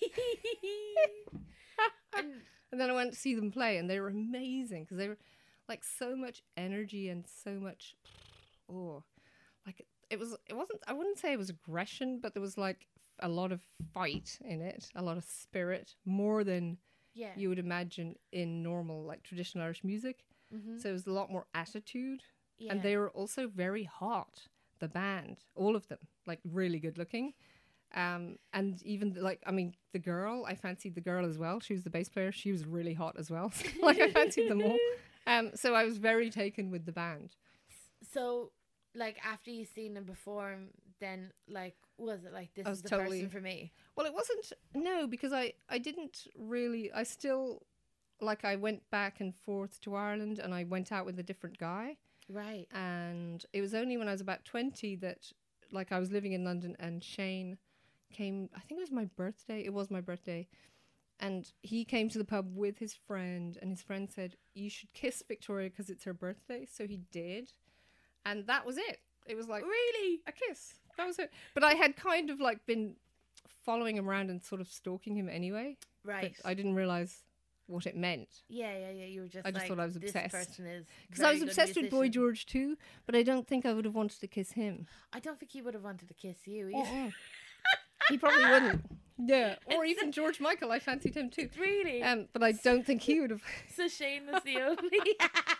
And then I went to see them play, and they were amazing because they were like so much energy and so much, like it wasn't, I wouldn't say it was aggression, but there was like a lot of fight in it, a lot of spirit, more than Yeah. you would imagine in normal, like traditional Irish music. Mm-hmm. So it was a lot more attitude. Yeah. And they were also very hot, the band, all of them, like really good looking. And even like, I mean, the girl, I fancied the girl as well. She was the bass player. She was really hot as well. Like I fancied them all. So I was very taken with the band. So, like, after you seen him perform, then, like, was it like, this I is was the totally- person for me? Well, it wasn't, no, because I didn't really, I still, like I went back and forth to Ireland and I went out with a different guy. Right. And it was only when I was about 20 that, like, I was living in London and Shane came, I think it was my birthday. It was my birthday. And he came to the pub with his friend, and his friend said, you should kiss Victoria because it's her birthday. So he did. And that was it. It was like Really? a kiss. That was it. But I had kind of like been following him around and sort of stalking him anyway. Right. But I didn't realize what it meant. Yeah. You were just I just like, thought I was this obsessed. person is Because I was very good obsessed with Boy musician. George too, but I don't think I would have wanted to kiss him. I don't think he would have wanted to kiss you either. He probably wouldn't. Yeah. Or even George Michael. I fancied him too. Really? But I don't think he would have. So Shane was the only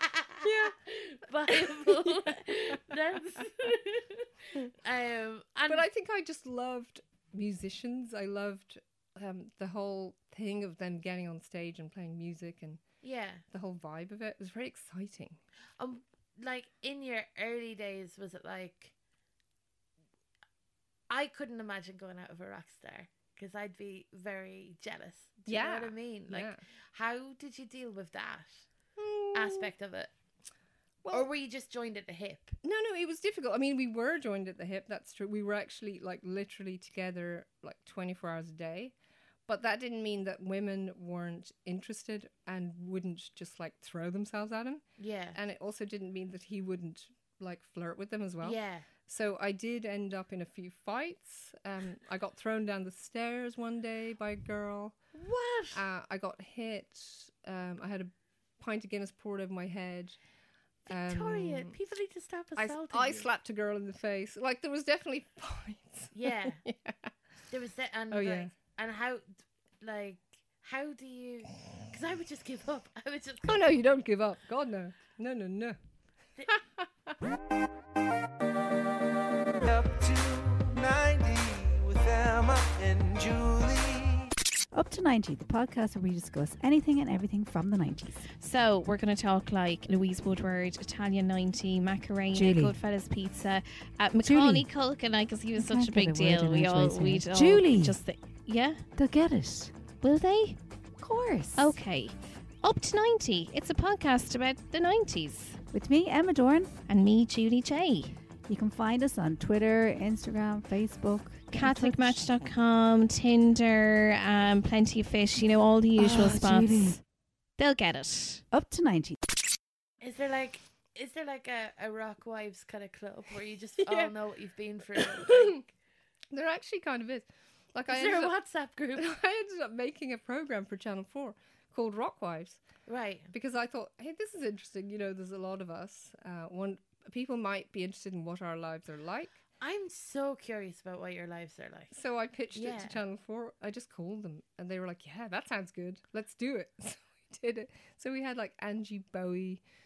viable. That's and But I think I just loved musicians. I loved the whole thing of them getting on stage and playing music and yeah. the whole vibe of it. It was very exciting. Like in your early days, was it like? I couldn't imagine going out with a rock star because I'd be very jealous. Do you know what I mean? Like, yeah. how did you deal with that aspect of it? Well, Or were you just joined at the hip? No, it was difficult. I mean, we were joined at the hip. That's true. We were actually like literally together like 24 hours a day. But that didn't mean that women weren't interested and wouldn't just like throw themselves at him. Yeah. And it also didn't mean that he wouldn't like flirt with them as well. Yeah. So I did end up in a few fights. I got thrown down the stairs one day by a girl. What? I got hit. I had a pint of Guinness poured over my head. Victoria, people need to stop assaulting I you. slapped a girl in the face. Like there was definitely fights. Yeah. Yeah. There was that, and Oh, yeah. and how do you? Because I would just give up. I would just. Oh no, you don't give up. God no. No. Up to 90 with Emma and Julie. Up to 90, the podcast where we discuss anything and everything from the 90s. So we're going to talk like Louise Woodward, Italian 90, Macarena, Julie. Goodfellas Pizza, Macaulay Julie. Culkin, because he was You such a can't big get a word deal. in We all, edgeways we'd here. all Julie. just yeah. They'll get it. Will they? Of course. Okay. Up to 90. It's a podcast about the 90s. With me, Emma Dorn. And me, Julie J. You can find us on Twitter, Instagram, Facebook. Get in touch. CatholicMatch.com, Tinder, Plenty of Fish, all the usual Oh, spots. Julie. They'll get it. Up to 90. Is there like a Rock Wives kind of club where you just Yeah. all know what you've been through? There actually kind of is. Like Is there a WhatsApp group? I ended up making a program for Channel 4 called Rock Wives Right. because I thought, hey, this is interesting. There's a lot of us. People might be interested in what our lives are like. I'm so curious about what your lives are like. So I pitched it Yeah. to Channel 4. I just called them and they were like, yeah, that sounds good. Let's do it. So we did it. So we had like Angie Bowie,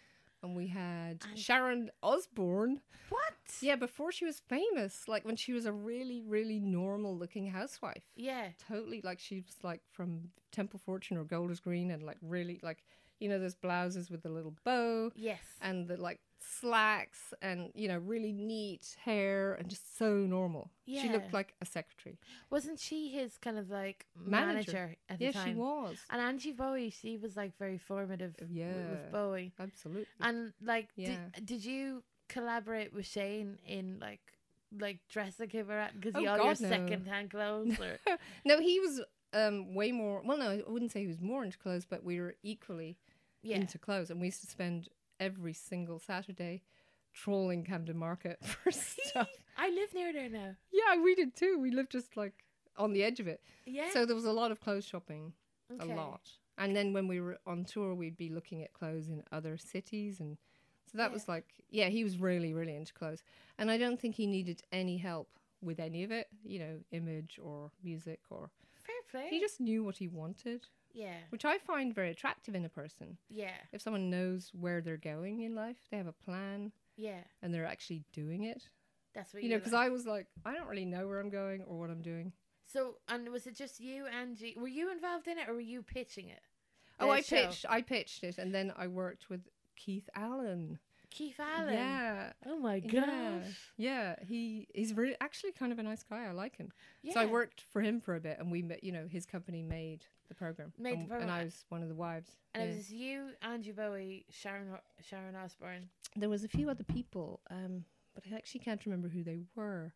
and we had Sharon Osbourne. What? Yeah, before she was famous, like when she was a really, really normal looking housewife. Yeah. Totally, like she was like from Temple Fortune or Golders Green, and like really like, you know, those blouses with the little bow. Yes. And the like slacks, and you know, really neat hair, and just so normal. She Yeah. looked like a secretary. Wasn't she his kind of like manager at the Yeah, time? she was. And Angie Bowie, she was like very formative Yeah. with Bowie. Absolutely. And like, Yeah. did you collaborate with Shane in like dressing him around because Oh, he all God, your no. second-hand clothes? Or No, he was way more. Well, no, I wouldn't say he was more into clothes, but we were equally yeah, into clothes, and we used to spend every single Saturday trawling Camden Market for stuff. I live near there now. Yeah, we did too. We lived just like on the edge of it, Yeah, so there was a lot of clothes shopping, okay. a lot. And then when we were on tour, we'd be looking at clothes in other cities, and so that Yeah. was like, yeah, he was really, really into clothes, and I don't think he needed any help with any of it, you know, image or music, or Fair play. he just knew what he wanted, yeah, which I find very attractive in a person. yeah, If someone knows where they're going in life, they have a plan, yeah. and they're actually doing it. That's what You know, because I was like, I don't really know where I'm going or what I'm doing. So, and was it just you, Angie? Were you involved in it, or were you pitching it? Oh, The I show? pitched it, and then I worked with Keith Allen. Keith Allen. Yeah. Oh my Yeah. gosh. Yeah, he's really actually kind of a nice guy. I like him. Yeah. So I worked for him for a bit, and we met, you know, his company made the program. Made the and, programme. and I was one of the wives. And Yeah. it was you, Angie Bowie, Sharon Osbourne. There was a few other people, but I actually can't remember who they were.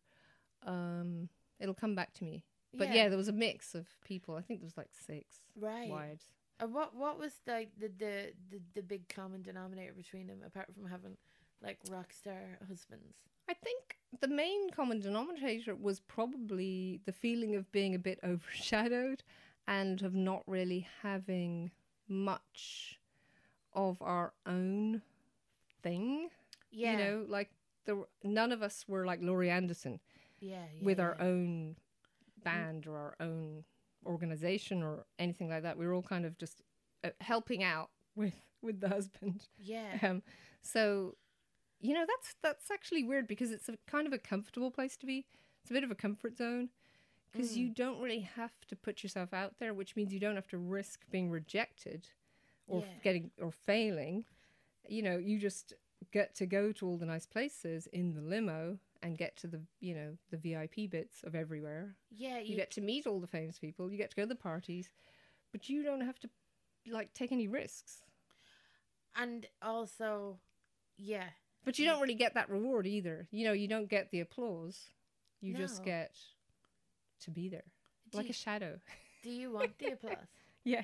It'll come back to me. But yeah, there was a mix of people. I think there was like 6 right. wives. And what was like the big common denominator between them, apart from having like rock star husbands? I think the main common denominator was probably the feeling of being a bit overshadowed and of not really having much of our own thing. Yeah. You know, like none of us were like Laurie Anderson Yeah. with our own band or our own organization or anything like that. We were all kind of just helping out with the husband. Yeah. So, you know, that's actually weird because it's a kind of a comfortable place to be. It's a bit of a comfort zone because you don't really have to put yourself out there, which means you don't have to risk being rejected or Yeah. getting or failing. You know, you just get to go to all the nice places in the limo and get to the, you know, the VIP bits of everywhere. Yeah. You get to meet all the famous people. You get to go to the parties, but you don't have to like take any risks. and also, yeah. But you don't really get that reward either. You know, you don't get the applause. You just No. get to be there, Do like you- a shadow. Do you want the applause? Yeah,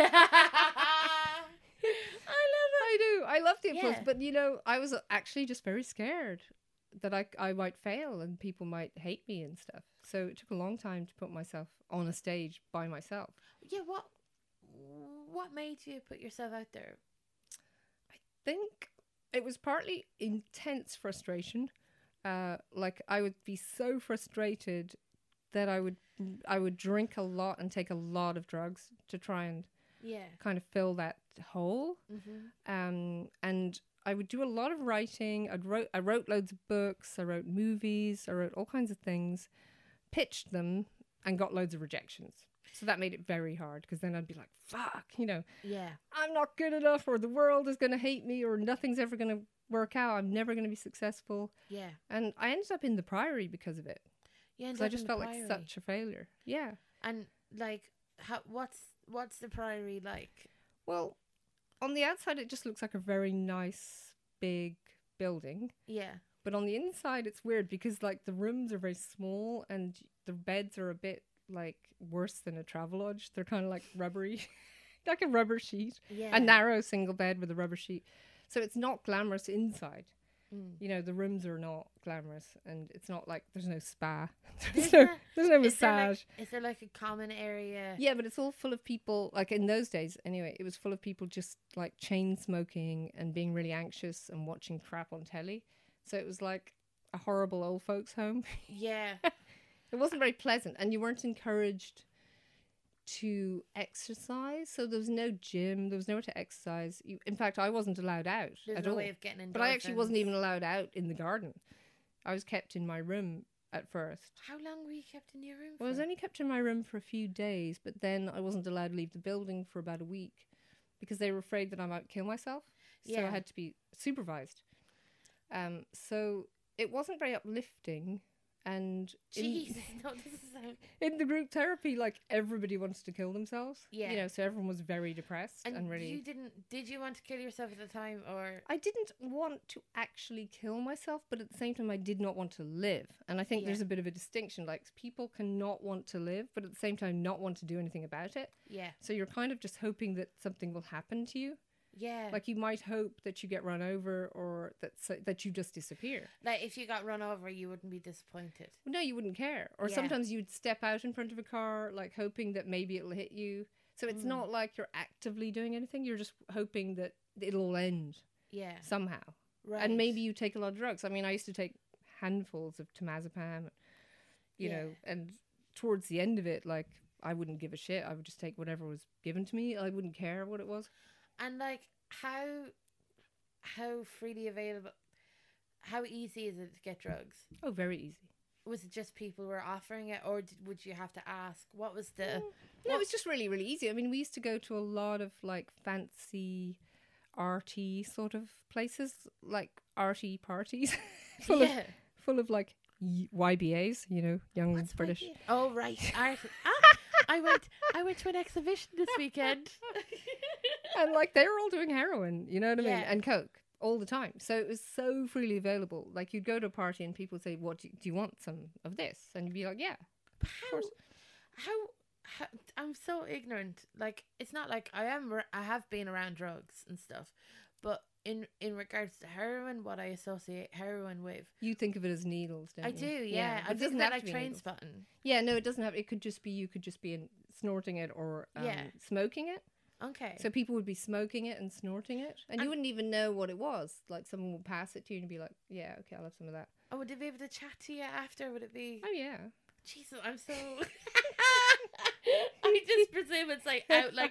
I I do. I love the applause, Yeah. but you know, I was actually just very scared that I might fail and people might hate me and stuff. So it took a long time to put myself on a stage by myself. Yeah. What made you put yourself out there? Think it was partly intense frustration. Like I would be so frustrated that I would drink a lot and take a lot of drugs to try and Yeah. kind of fill that hole. Mm-hmm. And I would do a lot of writing. I wrote loads of books. I wrote movies. I wrote all kinds of things, pitched them, and got loads of rejections. So that made it very hard because then I'd be like, fuck, you know, Yeah. I'm not good enough, or the world is going to hate me, or nothing's ever going to work out. I'm never going to be successful. Yeah. And I ended up in the Priory because of it. Yeah. Because I just felt like such a failure. Yeah. And like, what's the Priory like? Well, on the outside, it just looks like a very nice, big building. Yeah. But on the inside, it's weird because like the rooms are very small and the beds are a bit like worse than a Travelodge. They're kind of like rubbery, like a rubber sheet, Yeah. a narrow single bed with a rubber sheet. So it's not glamorous inside. Mm. You know, the rooms are not glamorous, and it's not like there's no spa. Is there's there- no Is there, massage. is there like a common area? Yeah, but it's all full of people, like in those days anyway, it was full of people just like chain smoking and being really anxious and watching crap on telly. So it was like a horrible old folks home. Yeah. It wasn't very pleasant, and you weren't encouraged to exercise. So there was no gym. There was nowhere to exercise. In fact, I wasn't allowed out There's at no all. way of getting endorphins. But I actually wasn't even allowed out in the garden. I was kept in my room at first. How long were you kept in your room for? Well, I was only kept in my room for a few days, but then I wasn't allowed to leave the building for about a week because they were afraid that I might kill myself. So Yeah. I had to be supervised. So it wasn't very uplifting. And Jesus, no, this is in the group therapy, like everybody wants to kill themselves. Yeah. You know, so everyone was very depressed and really. you did you want to kill yourself at the time, or? I didn't want to actually kill myself, but at the same time, I did not want to live. And I think Yeah. there's a bit of a distinction. Like, people cannot want to live, but at the same time, not want to do anything about it. Yeah. So you're kind of just hoping that something will happen to you. Yeah. Like, you might hope that you get run over or that you just disappear. Like, if you got run over, you wouldn't be disappointed. No, you wouldn't care. Or Yeah. sometimes you'd step out in front of a car, like hoping that maybe it'll hit you. So it's not like you're actively doing anything. You're just hoping that it'll all end Yeah. somehow. Right. And maybe you take a lot of drugs. I mean, I used to take handfuls of temazepam, you know, and towards the end of it, like, I wouldn't give a shit. I would just take whatever was given to me. I wouldn't care what it was. And like, how freely available, how easy is it to get drugs? Oh, very easy. Was it just people were offering it, or would you have to ask? What was the? No, it was just really, really easy. I mean, we used to go to a lot of like fancy, arty sort of places, like arty parties, full of like YBAs, you know, young British. Oh right, art. I went to an exhibition this weekend. And like they were all doing heroin, you know what I mean, Yeah. and coke all the time. So it was so freely available. Like, you'd go to a party and people would say, "What do you want some of this?" And you'd be like, "Yeah." How I'm so ignorant. Like, it's not like I have been around drugs and stuff, but in regards to heroin, what I associate heroin with, You think of it as needles, don't I you? do. Yeah, but I it think doesn't that have like to be train needles. spotting. Yeah, no, it doesn't have. It could just be you could just be snorting it or smoking it. Okay. So people would be smoking it and snorting it, and you wouldn't even know what it was. Like, someone would pass it to you and be like, "Yeah, okay, I'll have some of that." Oh, would they be able to chat to you after? Would it be? Oh yeah. Jesus, I'm so. I just presume it's like out like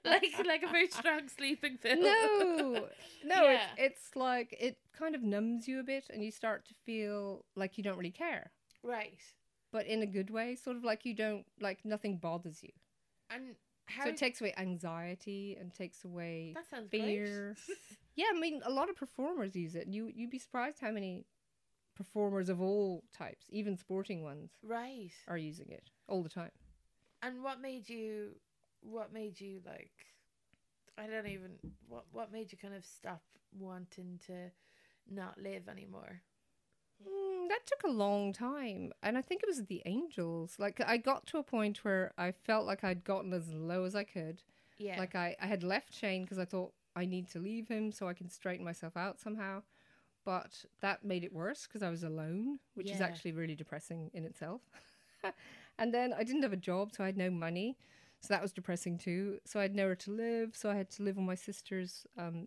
a very strong sleeping pill. No, Yeah. it's like it kind of numbs you a bit, and you start to feel like you don't really care, Right. but in a good way, sort of like you don't like nothing bothers you. And how? So it takes away anxiety and takes away That sounds fear. great. Yeah, I mean, a lot of performers use it. You'd be surprised how many performers of all types, even sporting ones, Right. are using it all the time. And what made you like? I don't even. What made you kind of stop wanting to not live anymore? That took a long time, and I think it was the Angels. Like, I got to a point where I felt like I'd gotten as low as I could. Yeah. Like, I had left Shane because I thought I need to leave him so I can straighten myself out somehow. But that made it worse because I was alone, which is Yeah. actually really depressing in itself. And then I didn't have a job, so I had no money. So that was depressing too. So I had nowhere to live. So I had to live with my sisters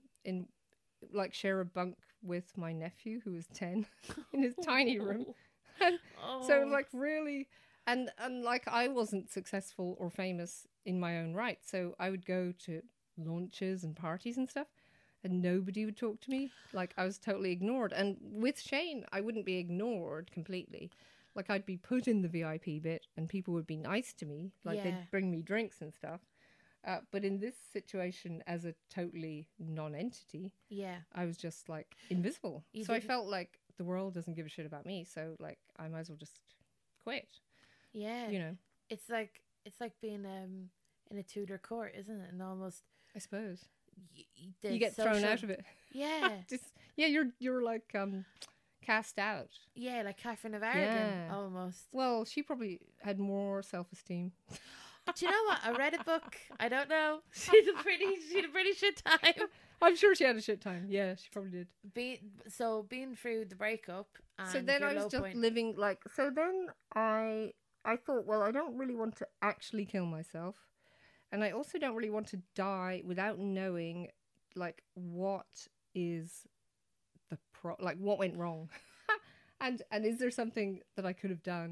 share a bunk with my nephew, who was 10, in his tiny room. So it was like really, and like I wasn't successful or famous in my own right. So I would go to launches and parties and stuff, and nobody would talk to me. Like, I was totally ignored. And with Shane, I wouldn't be ignored completely. Like, I'd be put in the VIP bit and people would be nice to me. Like, Yeah. they'd bring me drinks and stuff. But in this situation, as a totally non-entity, Yeah. I was just like invisible. You So I didn't- felt like the world doesn't give a shit about me. So like, I might as well just quit, Yeah. you know, It's like being in a Tudor court, isn't it? And almost I suppose. the You get thrown social- out of it. Yeah. You're like cast out. Yeah, like Catherine of Aragon, Yeah. almost. Well, she probably had more self-esteem. Do you know what? I read a book. I don't know. She had a pretty shit time. I'm sure she had a shit time. Yeah, she probably did. Being through the breakup. And So then your I was low just point. living like. So then I thought, well, I don't really want to actually kill myself, and I also don't really want to die without knowing like what is like what went wrong, and is there something that I could have done,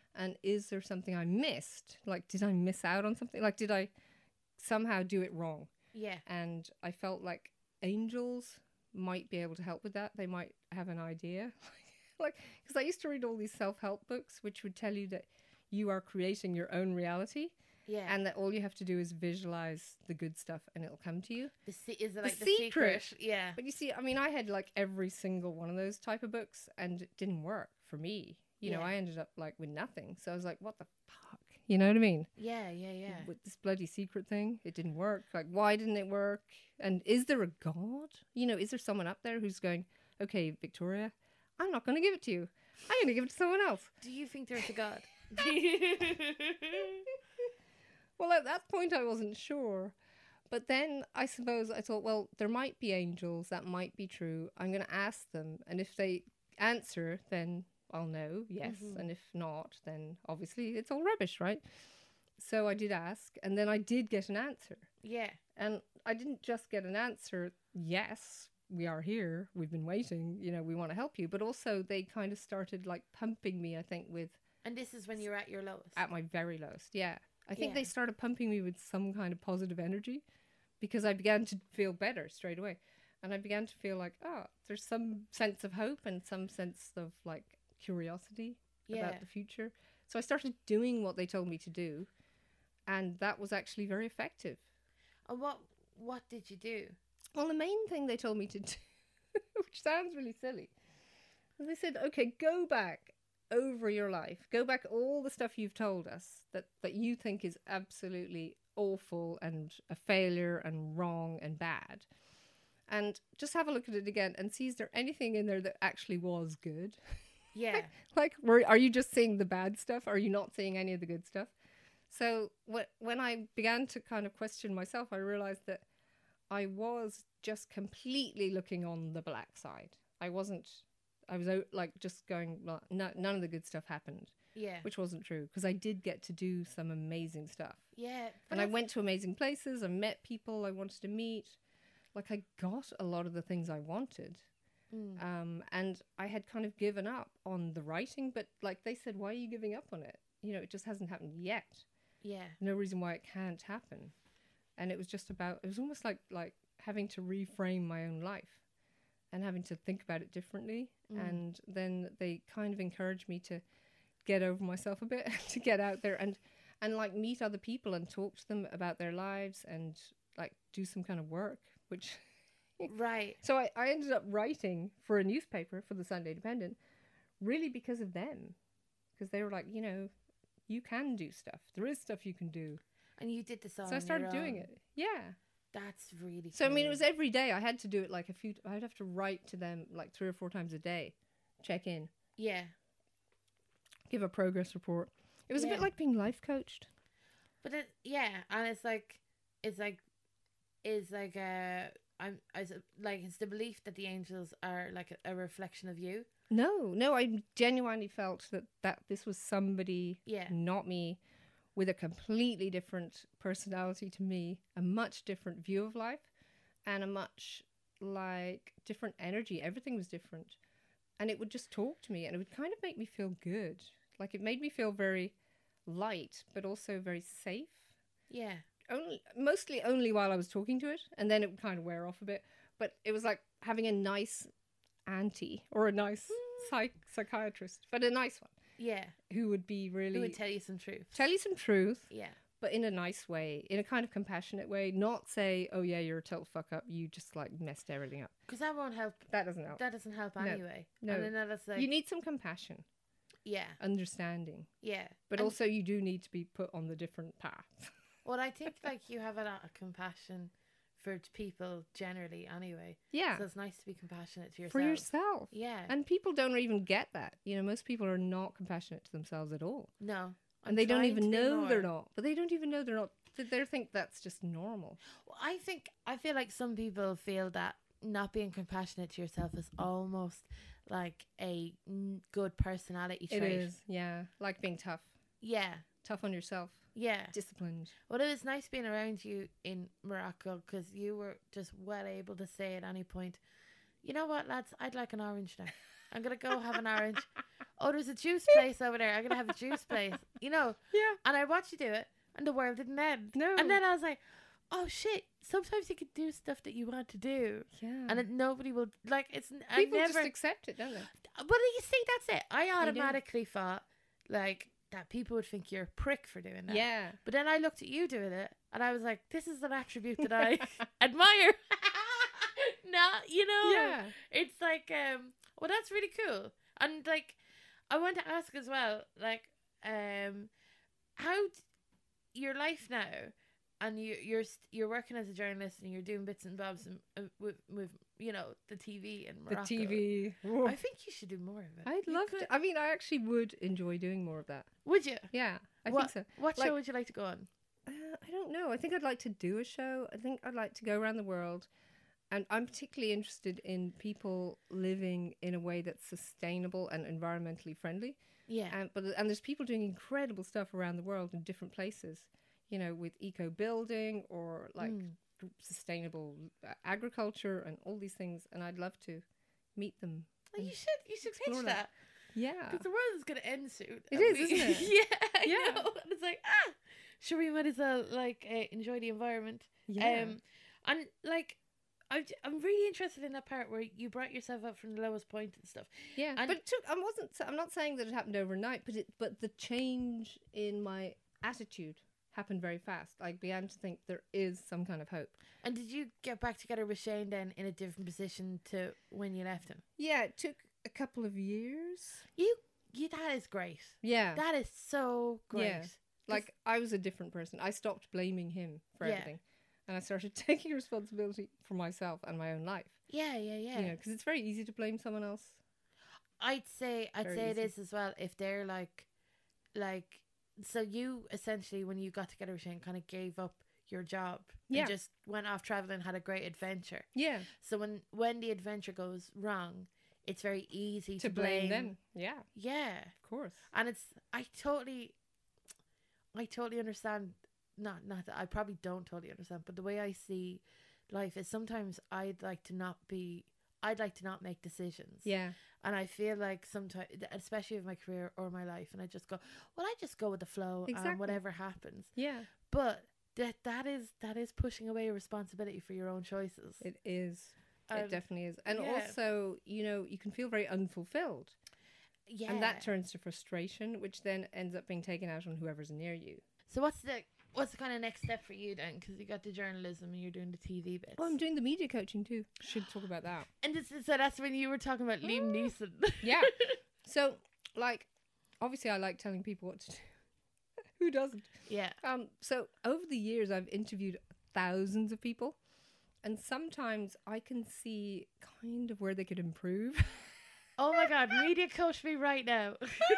And is there something I missed? Like, did I miss out on something? Like, did I somehow do it wrong? Yeah. And I felt like angels might be able to help with that. They might have an idea. Like, because I used to read all these self-help books, which would tell you that you are creating your own reality. Yeah. And that all you have to do is visualize the good stuff and it'll come to you. Is it like The the Secret. secret? Yeah. But you see, I mean, I had like every single one of those type of books and it didn't work for me. You know, Yeah. I ended up like with nothing. So I was like, what the fuck? You know what I mean? Yeah. With this bloody secret thing, it didn't work. Like, why didn't it work? And is there a God? You know, is there someone up there who's going, okay, Victoria, I'm not going to give it to you. I'm going to give it to someone else. Do you think there's a God? Well, at that point, I wasn't sure. But then I suppose I thought, well, there might be angels. That might be true. I'm going to ask them. And if they answer, then I'll know, yes. And if not, then obviously it's all rubbish, right? So I did ask. And then I did get an answer. Yeah. And I didn't just get an answer, yes, we are here. We've been waiting. You know, we want to help you. But also they kind of started like pumping me, I think, with And this is when you're at your lowest. at my very lowest. Yeah. I think Yeah. they started pumping me with some kind of positive energy because I began to feel better straight away. And I began to feel like, oh, there's some sense of hope and some sense of like curiosity Yeah. about the future. So I started doing what they told me to do. And that was actually very effective. And what did you do? Well, the main thing they told me to do, which sounds really silly, was they said, okay, go back over your life. Go back all the stuff you've told us that you think is absolutely awful and a failure and wrong and bad. And just have a look at it again and see, is there anything in there that actually was good? Yeah. Like, are you just seeing the bad stuff? Are you not seeing any of the good stuff? So when I began to kind of question myself, I realized that I was just completely looking on the black side. I was like just going, well, none of the good stuff happened, Yeah. which wasn't true because I did get to do some amazing stuff. Yeah. And I went to amazing places. I met people I wanted to meet. Like I got a lot of the things I wanted. And I had kind of given up on the writing, but like they said, why are you giving up on it? You know, it just hasn't happened yet. Yeah. No reason why it can't happen. And it was just about, it was almost like having to reframe my own life and having to think about it differently. And then they kind of encouraged me to get over myself a bit, to get out there and like meet other people and talk to them about their lives and like do some kind of work, which... Right. So I ended up writing for a newspaper, for the Sunday Independent, really because of them. Because they were like, you know, you can do stuff. There is stuff you can do. And you did this all So I on started your doing own. it. Yeah. That's really So, I mean, it cool. was every day. I had to do it like I'd have to write to them like 3 or 4 times a day. Check in. Yeah. Give a progress report. It was a Yeah. bit like being life coached. But and it's it's the belief that the angels are like a reflection of you. No, I genuinely felt that this was somebody, Yeah. not me, with a completely different personality to me, a much different view of life, and a much like different energy. Everything was different. And it would just talk to me and it would kind of make me feel good. Like it made me feel very light, but also very safe. Yeah. Mostly only while I was talking to it, and then it would kind of wear off a bit. But it was like having a nice auntie or a nice psychiatrist, but a nice one Yeah. who would be really Who would tell you some truth. tell you some truth, Yeah. but in a nice way, in a kind of compassionate way. Not say, "Oh yeah, you're a total fuck up. You just like messed everything up." Because that won't help. That doesn't help. That doesn't help No. anyway. No. And then that's like, You need some compassion, yeah. understanding, Yeah. but And- also you do need to be put on the different path. Well, I think like you have a lot of compassion for people generally anyway. Yeah, So it's nice to be compassionate to yourself. for yourself. Yeah. And people don't even get that. You know, most people are not compassionate to themselves at all. No. And they don't trying even to be know they're more. not. But they don't even know they're not. They think that's just normal. Well, I feel like some people feel that not being compassionate to yourself is almost like a good personality trait. It is, yeah. Like being tough. Yeah. Tough on yourself. Yeah. Disciplined. Well, it was nice being around you in Morocco because you were just well able to say at any point, you know what, lads, I'd like an orange now. I'm going to go have an orange. oh, there's a juice place over there. I'm gonna have a juice place, you know. Yeah. And I watched you do it, and the world didn't end. No. And then I was like, oh shit! Sometimes you can do stuff that you want to do, Yeah. and nobody will like. It's I people never. just accept it, don't they? But you see, that's it. I do. automatically thought like that people would think you're a prick for doing that. Yeah. But then I looked at you doing it, and I was like, this is an attribute that I admire. You know. Yeah. It's like, well, that's really cool. And like, I want to ask as well, like, your life now, and you're working as a journalist, and you're doing bits and bobs with you know the TV in Morocco. The TV. I think you should do more of it. I'd You love could- to. I mean, I actually would enjoy doing more of that. Would you? Yeah, I What- think so. What Like- show would you like to go on? I don't know. I think I'd like to do a show. I think I'd like to go around the world. And I'm particularly interested in people living in a way that's sustainable and environmentally friendly. Yeah. And there's people doing incredible stuff around the world in different places, you know, with eco building or like sustainable agriculture and all these things. And I'd love to meet them. Oh, you should explore pitch that. that. Yeah. Because the world is going to end soon. It and is, isn't it? Yeah, I Yeah. know. And it's like, sure, we might as well like enjoy the environment. Yeah. And like, I'm really interested in that part where you brought yourself up from the lowest point and stuff. Yeah, And- but it took. I'm not saying that it happened overnight, but the change in my attitude happened very fast. I began to think there is some kind of hope. And did you get back together with Shane then in a different position to when you left him? Yeah, it took a couple of years. You that is great. Yeah, That is so great. Yeah. like I was a different person. I stopped blaming him for Yeah. everything, and I started taking responsibility for myself and my own life. Yeah. You know, because it's very easy to blame someone else. I'd say Very it easy. is as well if they're like so you essentially when you got together with Shane kind of gave up your job Yeah. and just went off traveling and had a great adventure. Yeah, So when the adventure goes wrong, it's very easy to blame them. Yeah, Yeah. of course. And it's I totally understand not that I probably don't totally understand, but the way I see life is sometimes I'd like to not make decisions. Yeah, And I feel like sometimes, especially with my career or my life, and I just go, well, I just go with the flow Exactly. and whatever happens. yeah. But that is pushing away responsibility for your own choices. It is. Um, It definitely is. And yeah. also, you know, you can feel very unfulfilled. Yeah. And that turns to frustration, which then ends up being taken out on whoever's near you. So what's the kind of next step for you then? Because you got the journalism and you're doing the TV bits. Oh, I'm doing the media coaching too. Should talk about that. And so that's when you were talking about Liam Neeson. Yeah. So, like, obviously I like telling people what to do. Who doesn't? Yeah. So over the years, I've interviewed thousands of people. And sometimes I can see kind of where they could improve. Oh my God, media coach me right now.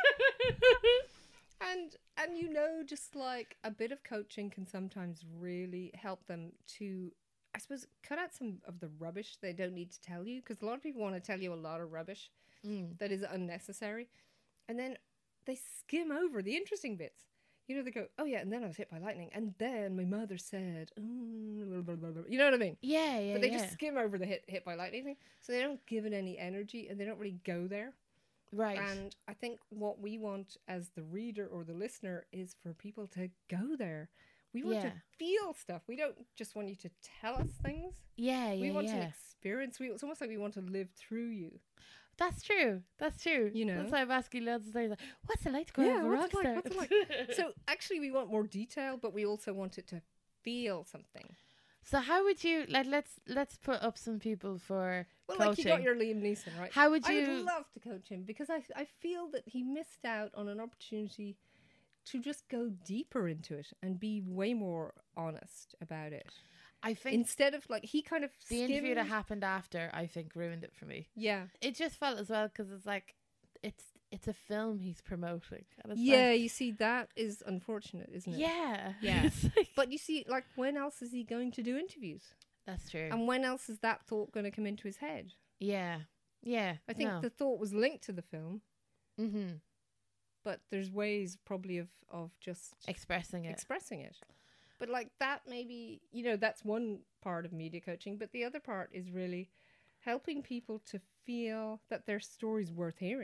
And you know, just like a bit of coaching can sometimes really help them to, I suppose, cut out some of the rubbish they don't need to tell you. Because a lot of people want to tell you a lot of rubbish that is unnecessary. And then they skim over the interesting bits. You know, they go, oh yeah, and then I was hit by lightning. And then my mother said, blah, blah, blah, blah. You know what I mean? Yeah. But they just skim over the hit by lightning thing. So they don't give it any energy and they don't really go there. right. And I think what we want as the reader or the listener is for people to go there. We want to Yeah. feel stuff. We don't just want you to tell us things. Yeah. We want to experience. It's almost like we want to live through you. That's true. You know? That's why I'm asking loads of things like, what's it like to go have a rock what's it star? like? What's it like? So actually, we want more detail, but we also want it to feel something. So how would you let's put up some people for Well, coaching? like you got your Liam Neeson, right? How would I you? would love to coach him because I feel that he missed out on an opportunity to just go deeper into it and be way more honest about it. I think Instead of like he kind of the interview that skimmed- happened after, I think, ruined it for me. Yeah, It just felt as well because it's like it's a film he's promoting. And it's yeah. like, You see, that is unfortunate, isn't it? yeah, Yeah. It's like- But you see, like, when else is he going to do interviews? that's true. And when else is that thought going to come into his head? yeah. I think the thought was linked to the film, mm-hmm. but there's ways probably of just expressing it. expressing it. But like that, maybe, you know, that's one part of media coaching. But the other part is really helping people to feel that their story's worth hearing.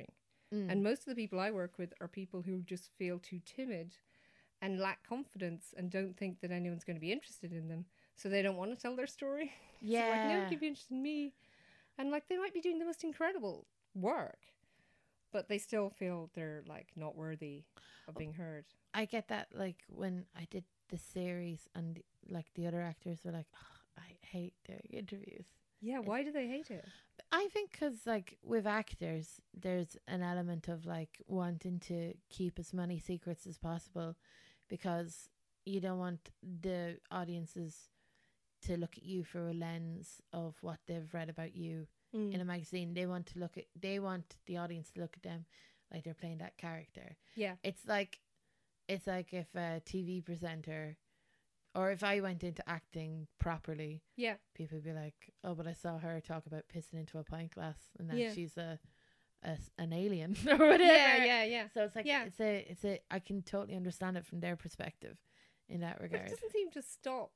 And most of the people I work with are people who just feel too timid and lack confidence and don't think that anyone's going to be interested in them. So they don't want to tell their story. Yeah. So, like, nobody be interested in me. And, like, they might be doing the most incredible work, but they still feel they're, like, not worthy of being heard. I get that, like, when I did the series and, like, the other actors were like, oh, I hate doing interviews. Yeah, why do they hate it? I think because, like, with actors, there's an element of, like, wanting to keep as many secrets as possible because you don't want the audiences to look at you through a lens of what they've read about you in a magazine. They want the audience to look at them like they're playing that character. Yeah. It's like if a TV presenter, or if I went into acting properly, Yeah. people would be like, oh, but I saw her talk about pissing into a pint glass and then Yeah. she's an alien or whatever. Yeah. So it's like, Yeah. it's a, I can totally understand it from their perspective in that But regard. it doesn't seem to stop,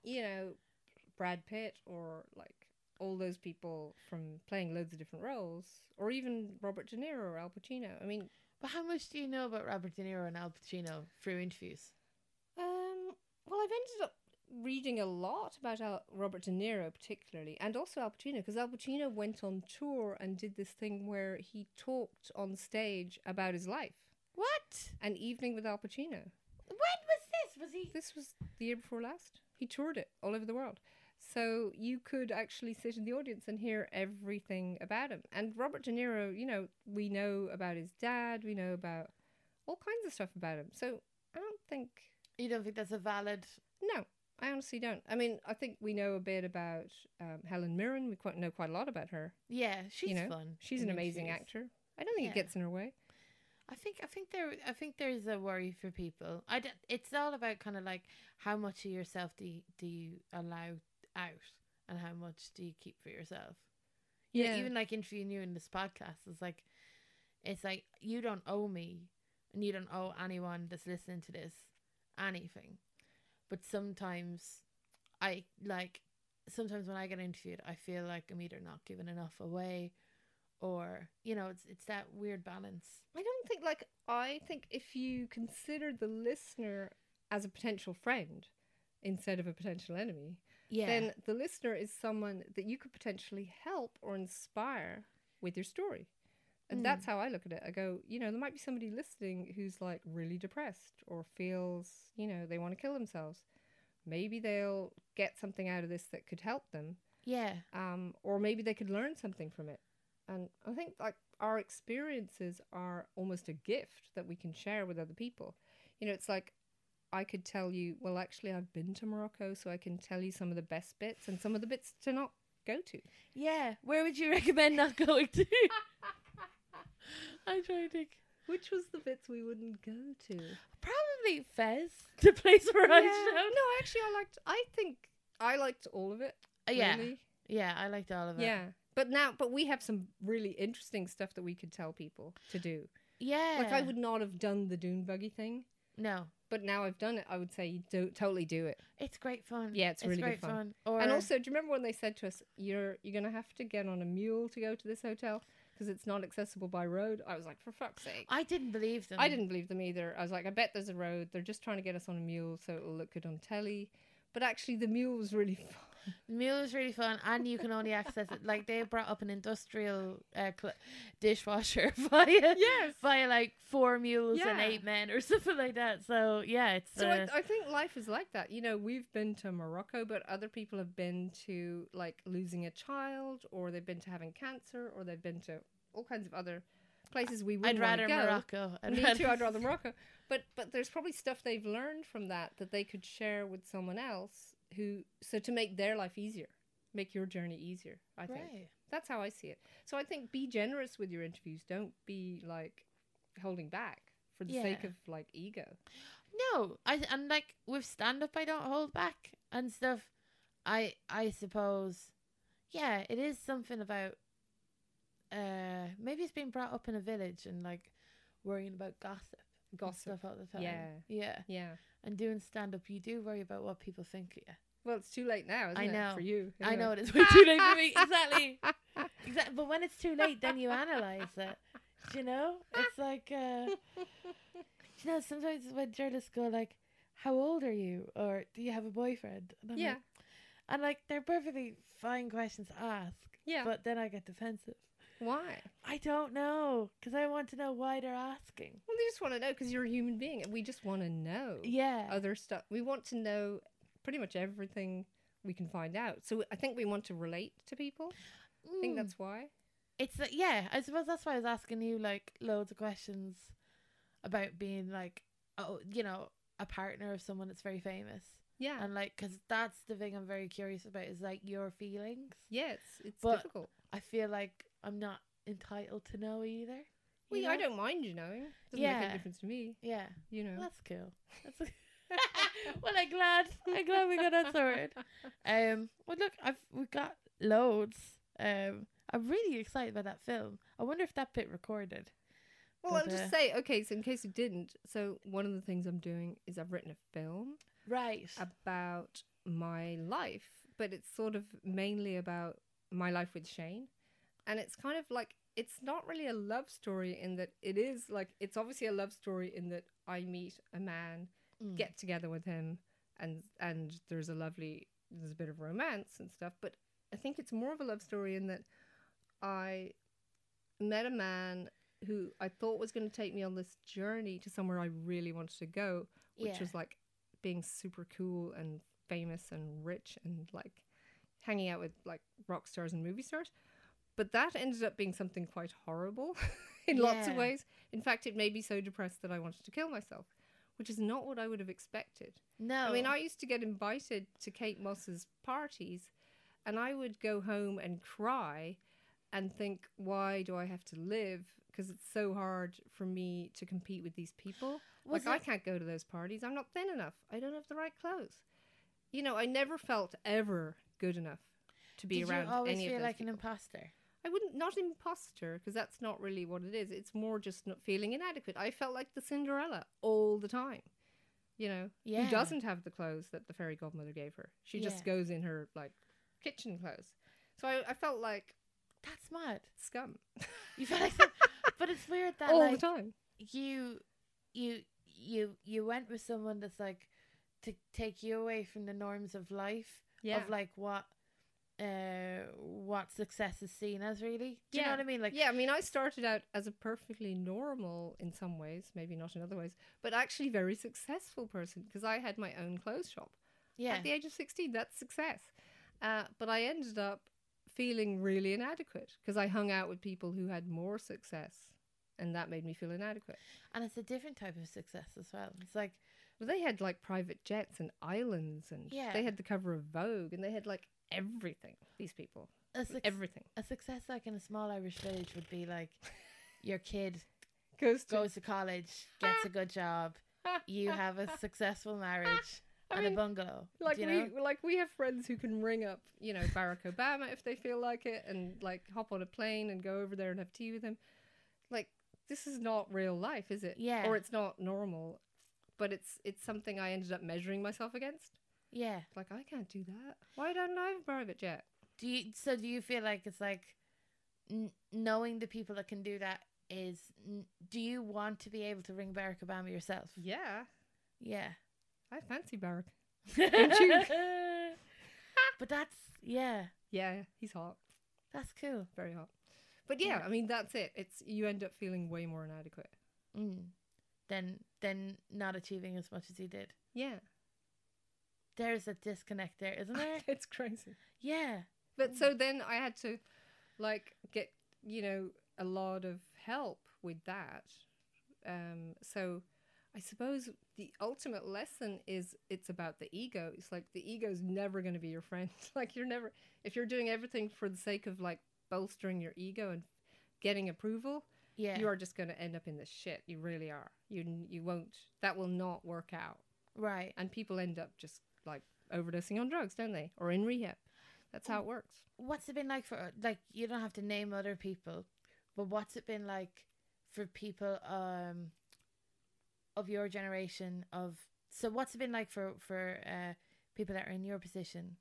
Brad Pitt or, like, all those people from playing loads of different roles, or even Robert De Niro or Al Pacino. I mean, But how much do you know about Robert De Niro and Al Pacino through interviews? well, I've ended up reading a lot about Robert De Niro particularly, and also Al Pacino, because Al Pacino went on tour and did this thing where he talked on stage about his life. What? An Evening with Al Pacino. When was this? Was he? This was the year before last. He toured it all over the world. So you could actually sit in the audience and hear everything about him. And Robert De Niro, we know about his dad. We know about all kinds of stuff about him. So I don't think... You don't think that's a valid... No, I honestly don't. I mean, I think we know a bit about Helen Mirren. We know quite a lot about her. Yeah, she's You know, fun. She's in an amazing interviews. actor. I don't think Yeah. it gets in her way. I think there's a worry for people. It's all about kind of like how much of yourself do you allow out and how much do you keep for yourself. Yeah. Even like interviewing you in this podcast, it's like you don't owe me and you don't owe anyone that's listening to this anything. But sometimes when I get interviewed, I feel like I'm either not giving enough away, or it's that weird balance. I think if you consider the listener as a potential friend instead of a potential enemy, then the listener is someone that you could potentially help or inspire with your story. And that's how I look at it. I go, there might be somebody listening who's like really depressed or feels, they want to kill themselves. Maybe they'll get something out of this that could help them. Yeah. Or maybe they could learn something from it. And I think like our experiences are almost a gift that we can share with other people. It's like I could tell you, well, actually, I've been to Morocco, so I can tell you some of the best bits and some of the bits to not go to. Yeah. Where would you recommend not going to? I'm trying to think. Which was the bits we wouldn't go to? Probably Fez, the place where I No, showed. actually, I think I liked all of it. Yeah. Really. Yeah, I liked all of it. Yeah. But we have some really interesting stuff that we could tell people to do. Yeah. Like I would not have done the dune buggy thing, No. but now I've done it. I would say you totally do it. It's great fun. Yeah, it's really great good fun. Or, And also, do you remember when they said to us, "You're gonna have to get on a mule to go to this hotel because it's not accessible by road"? I was like, "For fuck's sake!" I didn't believe them. I didn't believe them either. I was like, "I bet there's a road. They're just trying to get us on a mule so it'll look good on telly." But actually, the mule was really fun. The mule is really fun, and you can only access it. Like they brought up an industrial dishwasher via like 4 mules and Yeah. 8 men or something like that. So yeah, it's So I think life is like that. We've been to Morocco, but other people have been to like losing a child, or they've been to having cancer, or they've been to all kinds of other places we wouldn't I'd want rather to go. Morocco. Me too. I'd rather Morocco. But there's probably stuff they've learned from that they could share with someone else to make their life easier, make your journey easier. I think Right. that's how I see it. So I think be generous with your interviews. Don't be like holding back for the sake Yeah. of like ego. No, and like with stand up, I don't hold back and stuff. I suppose, yeah, it is something about. Maybe it's being brought up in a village and like worrying about gossip and stuff all the time. Yeah. And doing stand up, you do worry about what people think of you. Well, it's too late now, isn't I know. it? For you. I know it is way too late for me. Exactly. But when it's too late, then you analyze it. Do you know? It's like, you know, sometimes when journalists go like, how old are you? Or do you have a boyfriend? And I'm Yeah. like, and like, they're perfectly fine questions to ask. Yeah. But then I get defensive. Why? I don't know. Because I want to know why they're asking. Well, they just want to know because you're a human being, and we just want to know Yeah. other stuff. We want to know pretty much everything we can find out. So I think we want to relate to people. I think that's why. It's yeah, I suppose that's why I was asking you like loads of questions about being like, oh, you know, a partner of someone that's very famous. Yeah. And like, because that's the thing I'm very curious about is like your feelings. Yeah, it's But difficult. I feel like I'm not entitled to know either. Well, you I know? don't mind you knowing. Doesn't make Yeah. any difference to me. Yeah, You know. well, that's cool. That's well, I'm glad we got that sorted. Well, look, we've got loads. I'm really excited about that film. I wonder if that bit recorded. Well, But, I'll just say, okay, so in case it didn't, so one of the things I'm doing is I've written a film Right. about my life, but it's sort of mainly about my life with Shane. And it's kind of like, it's not really a love story in that it is like, it's obviously a love story in that I meet a man, get together with him, and there's a bit of romance and stuff. But I think it's more of a love story in that I met a man who I thought was going to take me on this journey to somewhere I really wanted to go, which Yeah. was like being super cool and famous and rich and like hanging out with like rock stars and movie stars. But that ended up being something quite horrible in lots of Yeah. ways. In fact, it made me so depressed that I wanted to kill myself, which is not what I would have expected. No. I mean, I used to get invited to Kate Moss's parties, and I would go home and cry and think, why do I have to live? Because it's so hard for me to compete with these people. Was I it- can't go to those parties. I'm not thin enough. I don't have the right clothes. You know, I never felt ever good enough to be Did around you always any of feel those like an people. imposter? I wouldn't, not imposter, because that's not really what it is. It's more just not feeling inadequate. I felt like the Cinderella all the time. You know, Yeah. who doesn't have the clothes that the fairy godmother gave her? She just Yeah. goes in her like kitchen clothes. So I felt like That's mad. scum You feel like, that, but it's weird that all like the time. you went with someone that's like to take you away from the norms of life of like what success is seen as, really. Do you know what I mean? Like, yeah, I mean, I started out as a perfectly normal, in some ways, maybe not in other ways, but actually very successful person because I had my own clothes shop. yeah, At the age of 16, that's success. But I ended up feeling really inadequate because I hung out with people who had more success, and that made me feel inadequate. and it's a different type of success as well. It's like, But they had like private jets and islands, and Yeah. they had the cover of Vogue, and they had like everything. These people, everything. a success like in a small Irish village would be like your kid Goes goes to college, gets a good job, you have a successful marriage I and mean, a bungalow. like do you know? we have friends who can ring up, you know, Barack Obama if they feel like it, and like hop on a plane and go over there and have tea with him. Like, this is not real life, is it? Yeah. Or it's not normal, but it's something I ended up measuring myself against. Yeah. Like, I can't do that. Why don't I have a private jet? Do you feel like it's like knowing the people that can do that is do you want to be able to ring Barack Obama yourself? Yeah, Yeah. I fancy Barack. But that's yeah, Yeah, he's hot, that's cool. very hot. But yeah, I mean, that's it. It's you end up feeling way more inadequate. Then not achieving as much as you did. Yeah, There's a disconnect there, isn't there? it's crazy. Yeah. But so then I had to like get, you know, a lot of help with that. So I suppose the ultimate lesson is it's about the ego. It's like the ego's never going to be your friend. Like if you're doing everything for the sake of like bolstering your ego and getting approval, Yeah. you are just going to end up in this shit. You really are. You won't, that will not work out. right. And people end up just like overdosing on drugs, don't they? Or in rehab. That's how it works. What's it been like for like you don't have to name other people, but what's it been like for people of your generation so what's it been like for people that are in your position,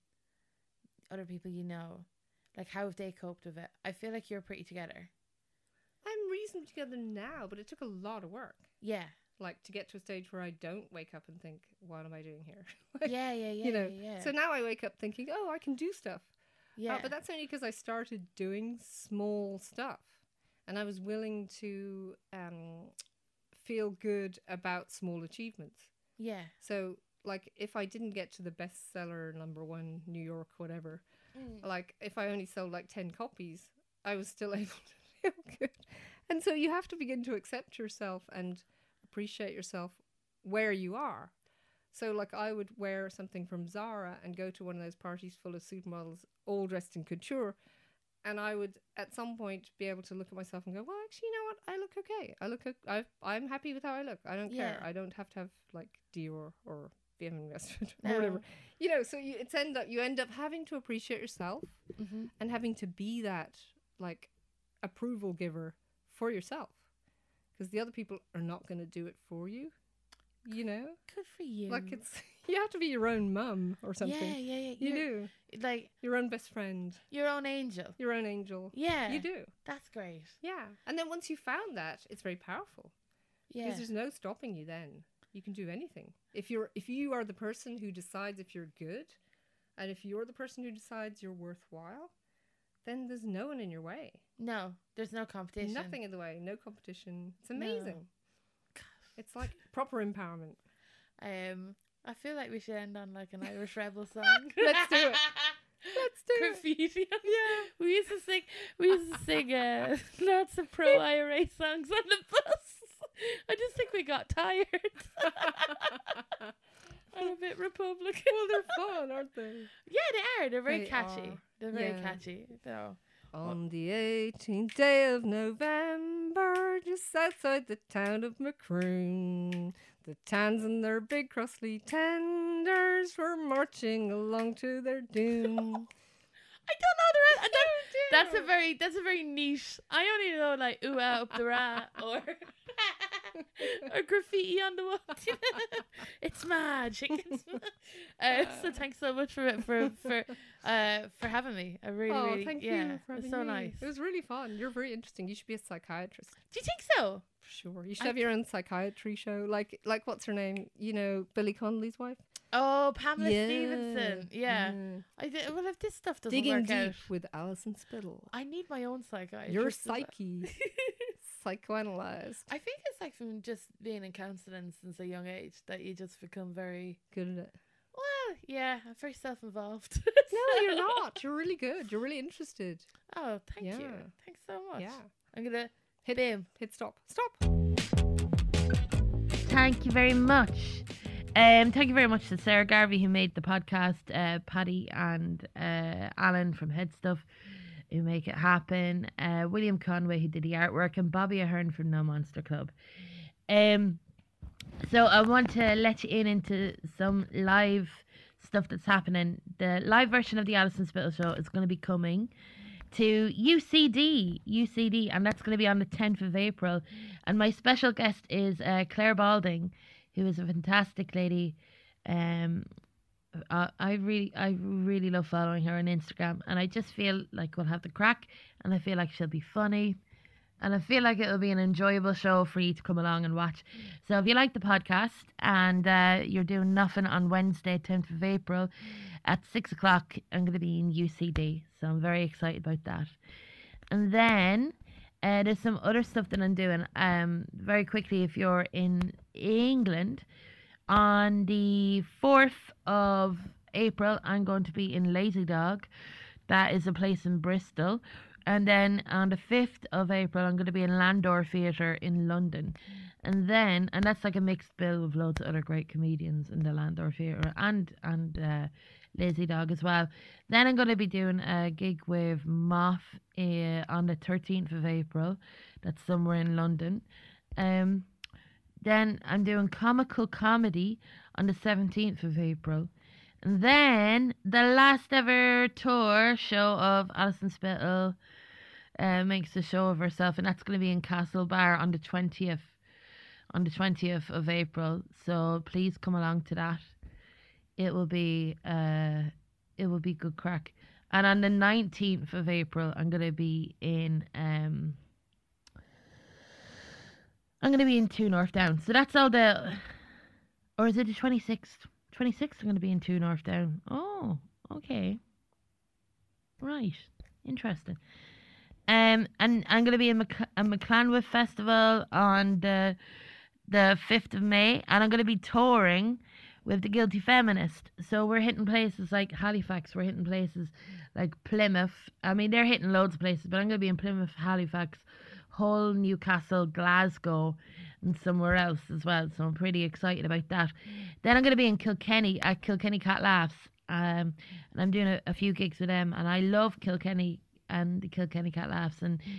other people you know, like how have they coped with it? I feel like you're pretty together. I'm reasonably together now, but it took a lot of work. Yeah. Like to get to a stage where I don't wake up and think, what am I doing here? Yeah. you know. Yeah. So now I wake up thinking, oh, I can do stuff. yeah. But that's only because I started doing small stuff, and I was willing to feel good about small achievements. yeah. So, like, if I didn't get to the bestseller #1 New York, whatever, like, if I only sold like 10 copies, I was still able to feel good. And so you have to begin to accept yourself and appreciate yourself where you are. So, like, I would wear something from Zara and go to one of those parties full of supermodels, all dressed in couture. And I would, at some point, be able to look at myself and go, well, actually, you know what? I look okay. I'm happy with how I look. I don't care. Yeah. I don't have to have, like, Dior or VM Investment or No. whatever. You know, so you end up having to appreciate yourself Mm-hmm. and having to be that, like, approval giver for yourself. Because the other people are not going to do it for you, you know? Good for you. Like, it's, you have to be your own mum or something. Yeah. You do. Like Your own best friend, your own angel. your own angel. Yeah. You do. That's great. Yeah. And then once you found that, it's very powerful. Yeah. Because there's no stopping you then. You can do anything. If you are the person who decides if you're good, and if you're the person who decides you're worthwhile, then there's no one in your way. No, there's no competition. Nothing in the way. No competition. It's amazing. It's like proper empowerment. I feel like we should end on like an Irish rebel song. Let's do it. Let's do it. Graffiti. Yeah. We used to sing lots of pro IRA songs on the bus. I just think we got tired. I'm a bit Republican. Well, they're fun, aren't they? Yeah, they are. They're very They catchy. are. They're very Yeah. catchy. So. On the 18th day of November, just outside the town of Macroon, the towns and their big crostly tenders were marching along to their doom. I don't know the rest. That's a very niche. I only know like ooh ah up the rat or or graffiti on the wall. It's magic. So thanks so much for having me. I really thank yeah, you for having it's so me. nice. It was really fun. You're very interesting. You should be a psychiatrist. Do you think so? For sure. You should have your own psychiatry show. Like what's her name? You know, Billy Connolly's wife? Oh, Pamela Stevenson. Yeah. I did, well, if this stuff doesn't Digging work deep out, with Alison Spittle. I need my own psychiatrist. Your as well. psyche. Psychoanalyzed. I think it's like from just being in counselling since a young age that you just become very Good at it. well, yeah, I'm very self-involved. No, you're not. You're really good. You're really interested. Oh, thank you. Yeah. Thanks so much. Yeah. I'm gonna Hit bim. Hit stop. Stop. Thank you very much. Thank you very much to Sarah Garvey who made the podcast, Paddy and Alan from Head Stuff who make it happen, William Conway who did the artwork, and Bobby Ahern from No Monster Club. So I want to let you into some live stuff that's happening. The live version of the Alison Spittle Show is going to be coming to UCD, and that's going to be on the 10th of April. And my special guest is Claire Balding, who is a fantastic lady. I really love following her on Instagram, and I just feel like we'll have the crack, and I feel like she'll be funny, and I feel like it'll be an enjoyable show for you to come along and watch. So if you like the podcast and you're doing nothing on Wednesday, 10th of April at 6 o'clock, I'm going to be in UCD, so I'm very excited about that. And then there's some other stuff that I'm doing. Very quickly, if you're in England, on the 4th of April, I'm going to be in Lazy Dog. That is a place in Bristol. And then on the 5th of April, I'm going to be in Landor Theatre in London. And that's like a mixed bill with loads of other great comedians in the Landor Theatre and Lazy Dog as well. Then I'm going to be doing a gig with Moth on the 13th of April. That's somewhere in London. Then I'm doing Comical Comedy on the 17th of April. And then the last ever tour show of Alison Spittle makes a show of herself, and that's going to be in Castlebar on the 20th of April. So please come along to that. It will be good crack. And on the 19th of April, I'm going to be in I'm going to be in 2 North Down. So that's all the... Or is it the 26th? 26th I'm going to be in 2 North Down. Oh, okay. Right. Interesting. And I'm going to be in a McClanworth Festival on the 5th of May. And I'm going to be touring with the Guilty Feminist. So we're hitting places like Halifax. We're hitting places like Plymouth. I mean, they're hitting loads of places. But I'm going to be in Plymouth, Halifax, Hull, Newcastle, Glasgow, and somewhere else as well. So I'm pretty excited about that. Then I'm going to be in Kilkenny at Kilkenny Cat Laughs. And I'm doing a few gigs with them. And I love Kilkenny and the Kilkenny Cat Laughs.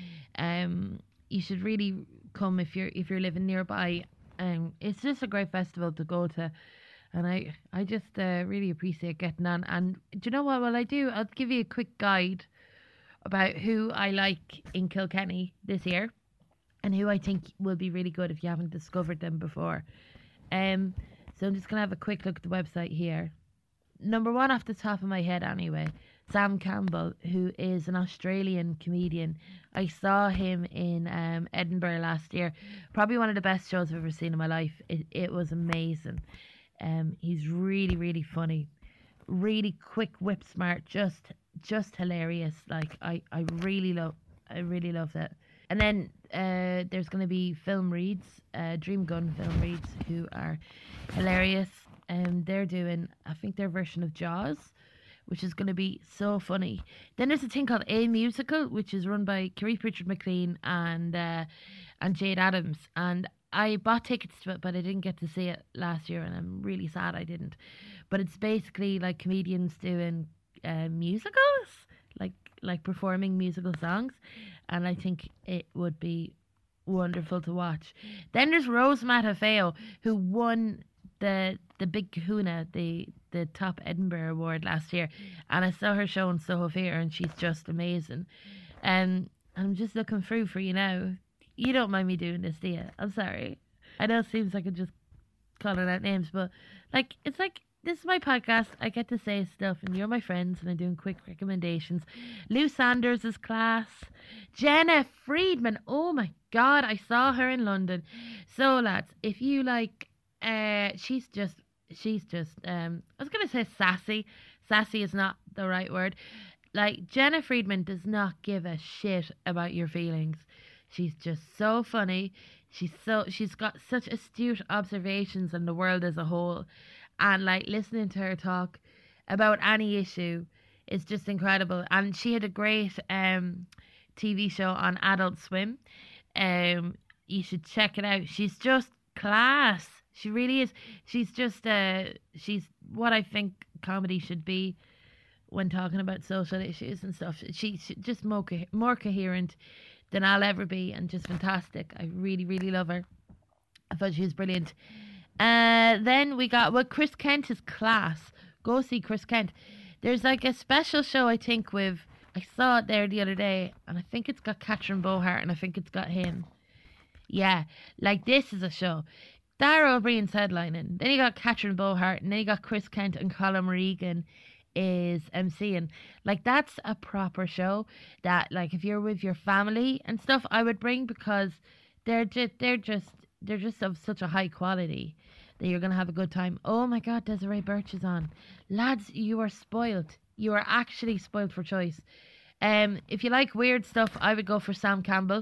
And you should really come if you're living nearby. It's just a great festival to go to. And I just really appreciate getting on. And do you know what? Well, I'll give you a quick guide about who I like in Kilkenny this year and who I think will be really good if you haven't discovered them before. So I'm just going to have a quick look at the website here. Number one off the top of my head anyway, Sam Campbell, who is an Australian comedian. I saw him in Edinburgh last year. Probably one of the best shows I've ever seen in my life. It was amazing. He's really, really funny. Really quick, whip smart, just hilarious. Like I really love that. And then there's going to be film reads, Dream Gun film reads, who are hilarious. They're doing, I think, their version of Jaws, which is going to be so funny. Then there's a thing called A Musical, which is run by Kerry Pritchard McLean and Jade Adams. And I bought tickets to it, but I didn't get to see it last year, and I'm really sad I didn't. But it's basically like comedians doing musicals, like performing musical songs, and I think it would be wonderful to watch. Then there's Rose Matafeo, who won the Big Kahuna, the top Edinburgh Award last year, and I saw her show in Soho Theatre, and she's just amazing. I'm just looking through for you now. You don't mind me doing this, do you? I'm sorry. I know it seems like I'm just calling out names, but it's like this is my podcast. I get to say stuff, and you're my friends, and I'm doing quick recommendations. Lou Sanders is class. Jenna Friedman. Oh my God, I saw her in London. So lads, if you like, she's just. I was gonna say sassy. Sassy is not the right word. Like, Jenna Friedman does not give a shit about your feelings. She's just so funny. She's got such astute observations on the world as a whole, and like listening to her talk about any issue is just incredible. And she had a great TV show on Adult Swim. You should check it out. She's just class. She really is. She's just she's what I think comedy should be when talking about social issues and stuff. She's just more coherent than I'll ever be, and just fantastic. I really, really love her. I thought she was brilliant. Then we got, Chris Kent is class. Go see Chris Kent. There's like a special show, I think, I saw it there the other day, and I think it's got Catherine Bohart, and I think it's got him. Yeah, like this is a show. Dara O'Brien's headlining. Then you got Catherine Bohart, and then you got Chris Kent, and Colin Regan is MCing. Like, that's a proper show that, like, if you're with your family and stuff, I would bring, because they're just of such a high quality that you're gonna have a good time. Oh my God, Desiree Birch is on. Lads, you are spoiled. You are actually spoiled for choice. If you like weird stuff, I would go for Sam Campbell.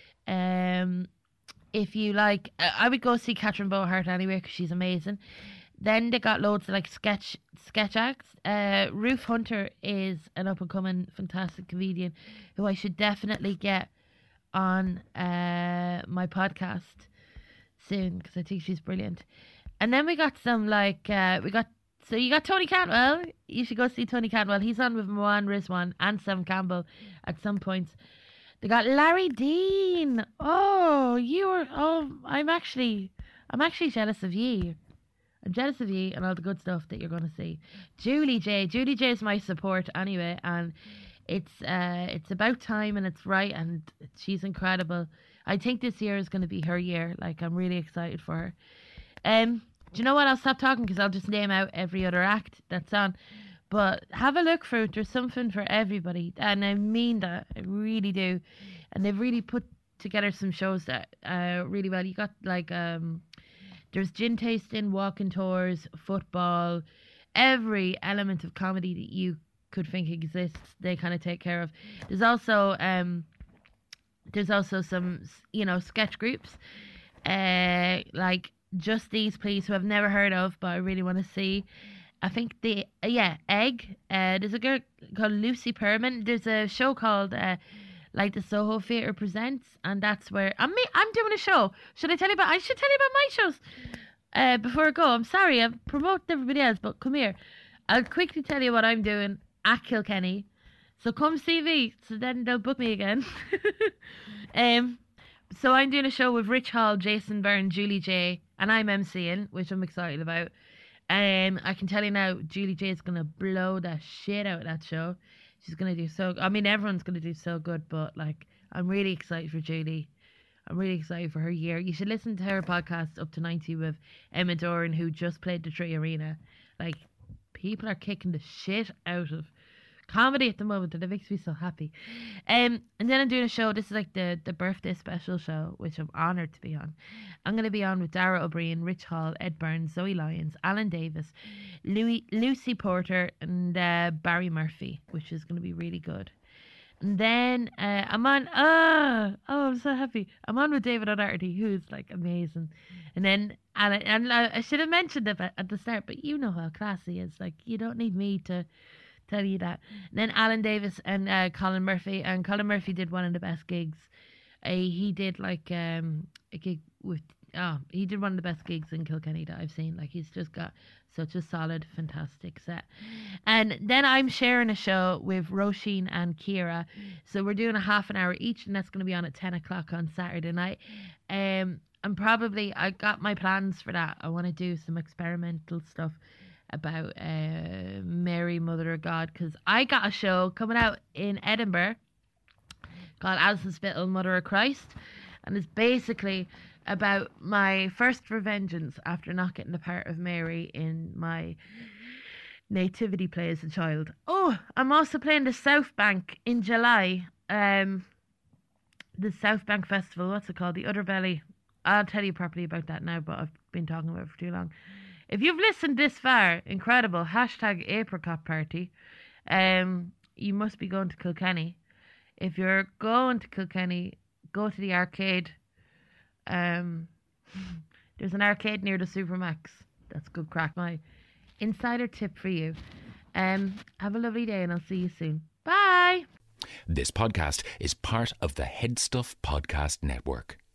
If you like, I would go see Catherine Bohart anyway, because she's amazing. Then they got loads of like sketch acts. Ruth Hunter is an up and coming fantastic comedian who I should definitely get on my podcast soon, because I think she's brilliant. And then we got some so you got Tony Cantwell. You should go see Tony Cantwell. He's on with Moan Rizwan and Sam Campbell at some points. They got Larry Dean. I'm actually jealous of you. I'm jealous of you and all the good stuff that you're going to see. Julie J is my support anyway, and it's about time, and it's right, and she's incredible. I think this year is going to be her year. Like, I'm really excited for her. Do you know what? I'll stop talking, because I'll just name out every other act that's on. But have a look for it. There's something for everybody, and I mean that. I really do. And they've really put together some shows that really well. You got like there's gin tasting, walking tours, football, every element of comedy that you could think exists. They kind of take care of. There's also some sketch groups, like Just These Please, who I've never heard of, but I really want to see. I think Egg. There's a girl called Lucy Perman. There's a show called like the Soho Theatre Presents, and that's where I'm doing a show. Should I tell you about? I should tell you about my shows before I go. I'm sorry, I've promoted everybody else, but come here. I'll quickly tell you what I'm doing at Kilkenny. So come see me. So then they'll book me again. So I'm doing a show with Rich Hall, Jason Byrne, Julie J, and I'm MCing, which I'm excited about. I can tell you now, Julie J is gonna blow the shit out of that show. She's gonna do so. I mean, everyone's gonna do so good, but like, I'm really excited for Julie. I'm really excited for her year. You should listen to her podcast Up to 90 with Emma Doran, who just played the Tree Arena. Like, people are kicking the shit out of comedy at the moment, and it makes me so happy. And then I'm doing a show. This is like the birthday special show, which I'm honoured to be on. I'm going to be on with Dara O'Brien, Rich Hall, Ed Burns, Zoe Lyons, Alan Davis, Lucy Porter, and Barry Murphy, which is going to be really good. And then I'm on. I'm so happy. I'm on with David O'Doherty, who's like amazing. And then and I should have mentioned it at the start, but you know how classy he is. Like, you don't need me to tell you that. And then Alan Davis and Colin Murphy, and Colin Murphy did one of the best gigs. He did like a gig with he did one of the best gigs in Kilkenny that I've seen. Like, he's just got such a solid, fantastic set. And then I'm sharing a show with Roisin and Ciara, so we're doing a half an hour each, and that's going to be on at 10 o'clock on Saturday night. I got my plans for that. I want to do some experimental stuff about Mary, Mother of God, because I got a show coming out in Edinburgh called Alison Spittle, Mother of Christ, and it's basically about my first revengeance after not getting the part of Mary in my nativity play as a child. Oh, I'm also playing the South Bank in July. The South Bank Festival, what's it called? The Underbelly. I'll tell you properly about that now, but I've been talking about it for too long. If you've listened this far, incredible. #Apricot Party. You must be going to Kilkenny. If you're going to Kilkenny, go to the arcade. There's an arcade near the Supermax. That's good crack. My insider tip for you. Have a lovely day, and I'll see you soon. Bye. This podcast is part of the Head Stuff Podcast Network.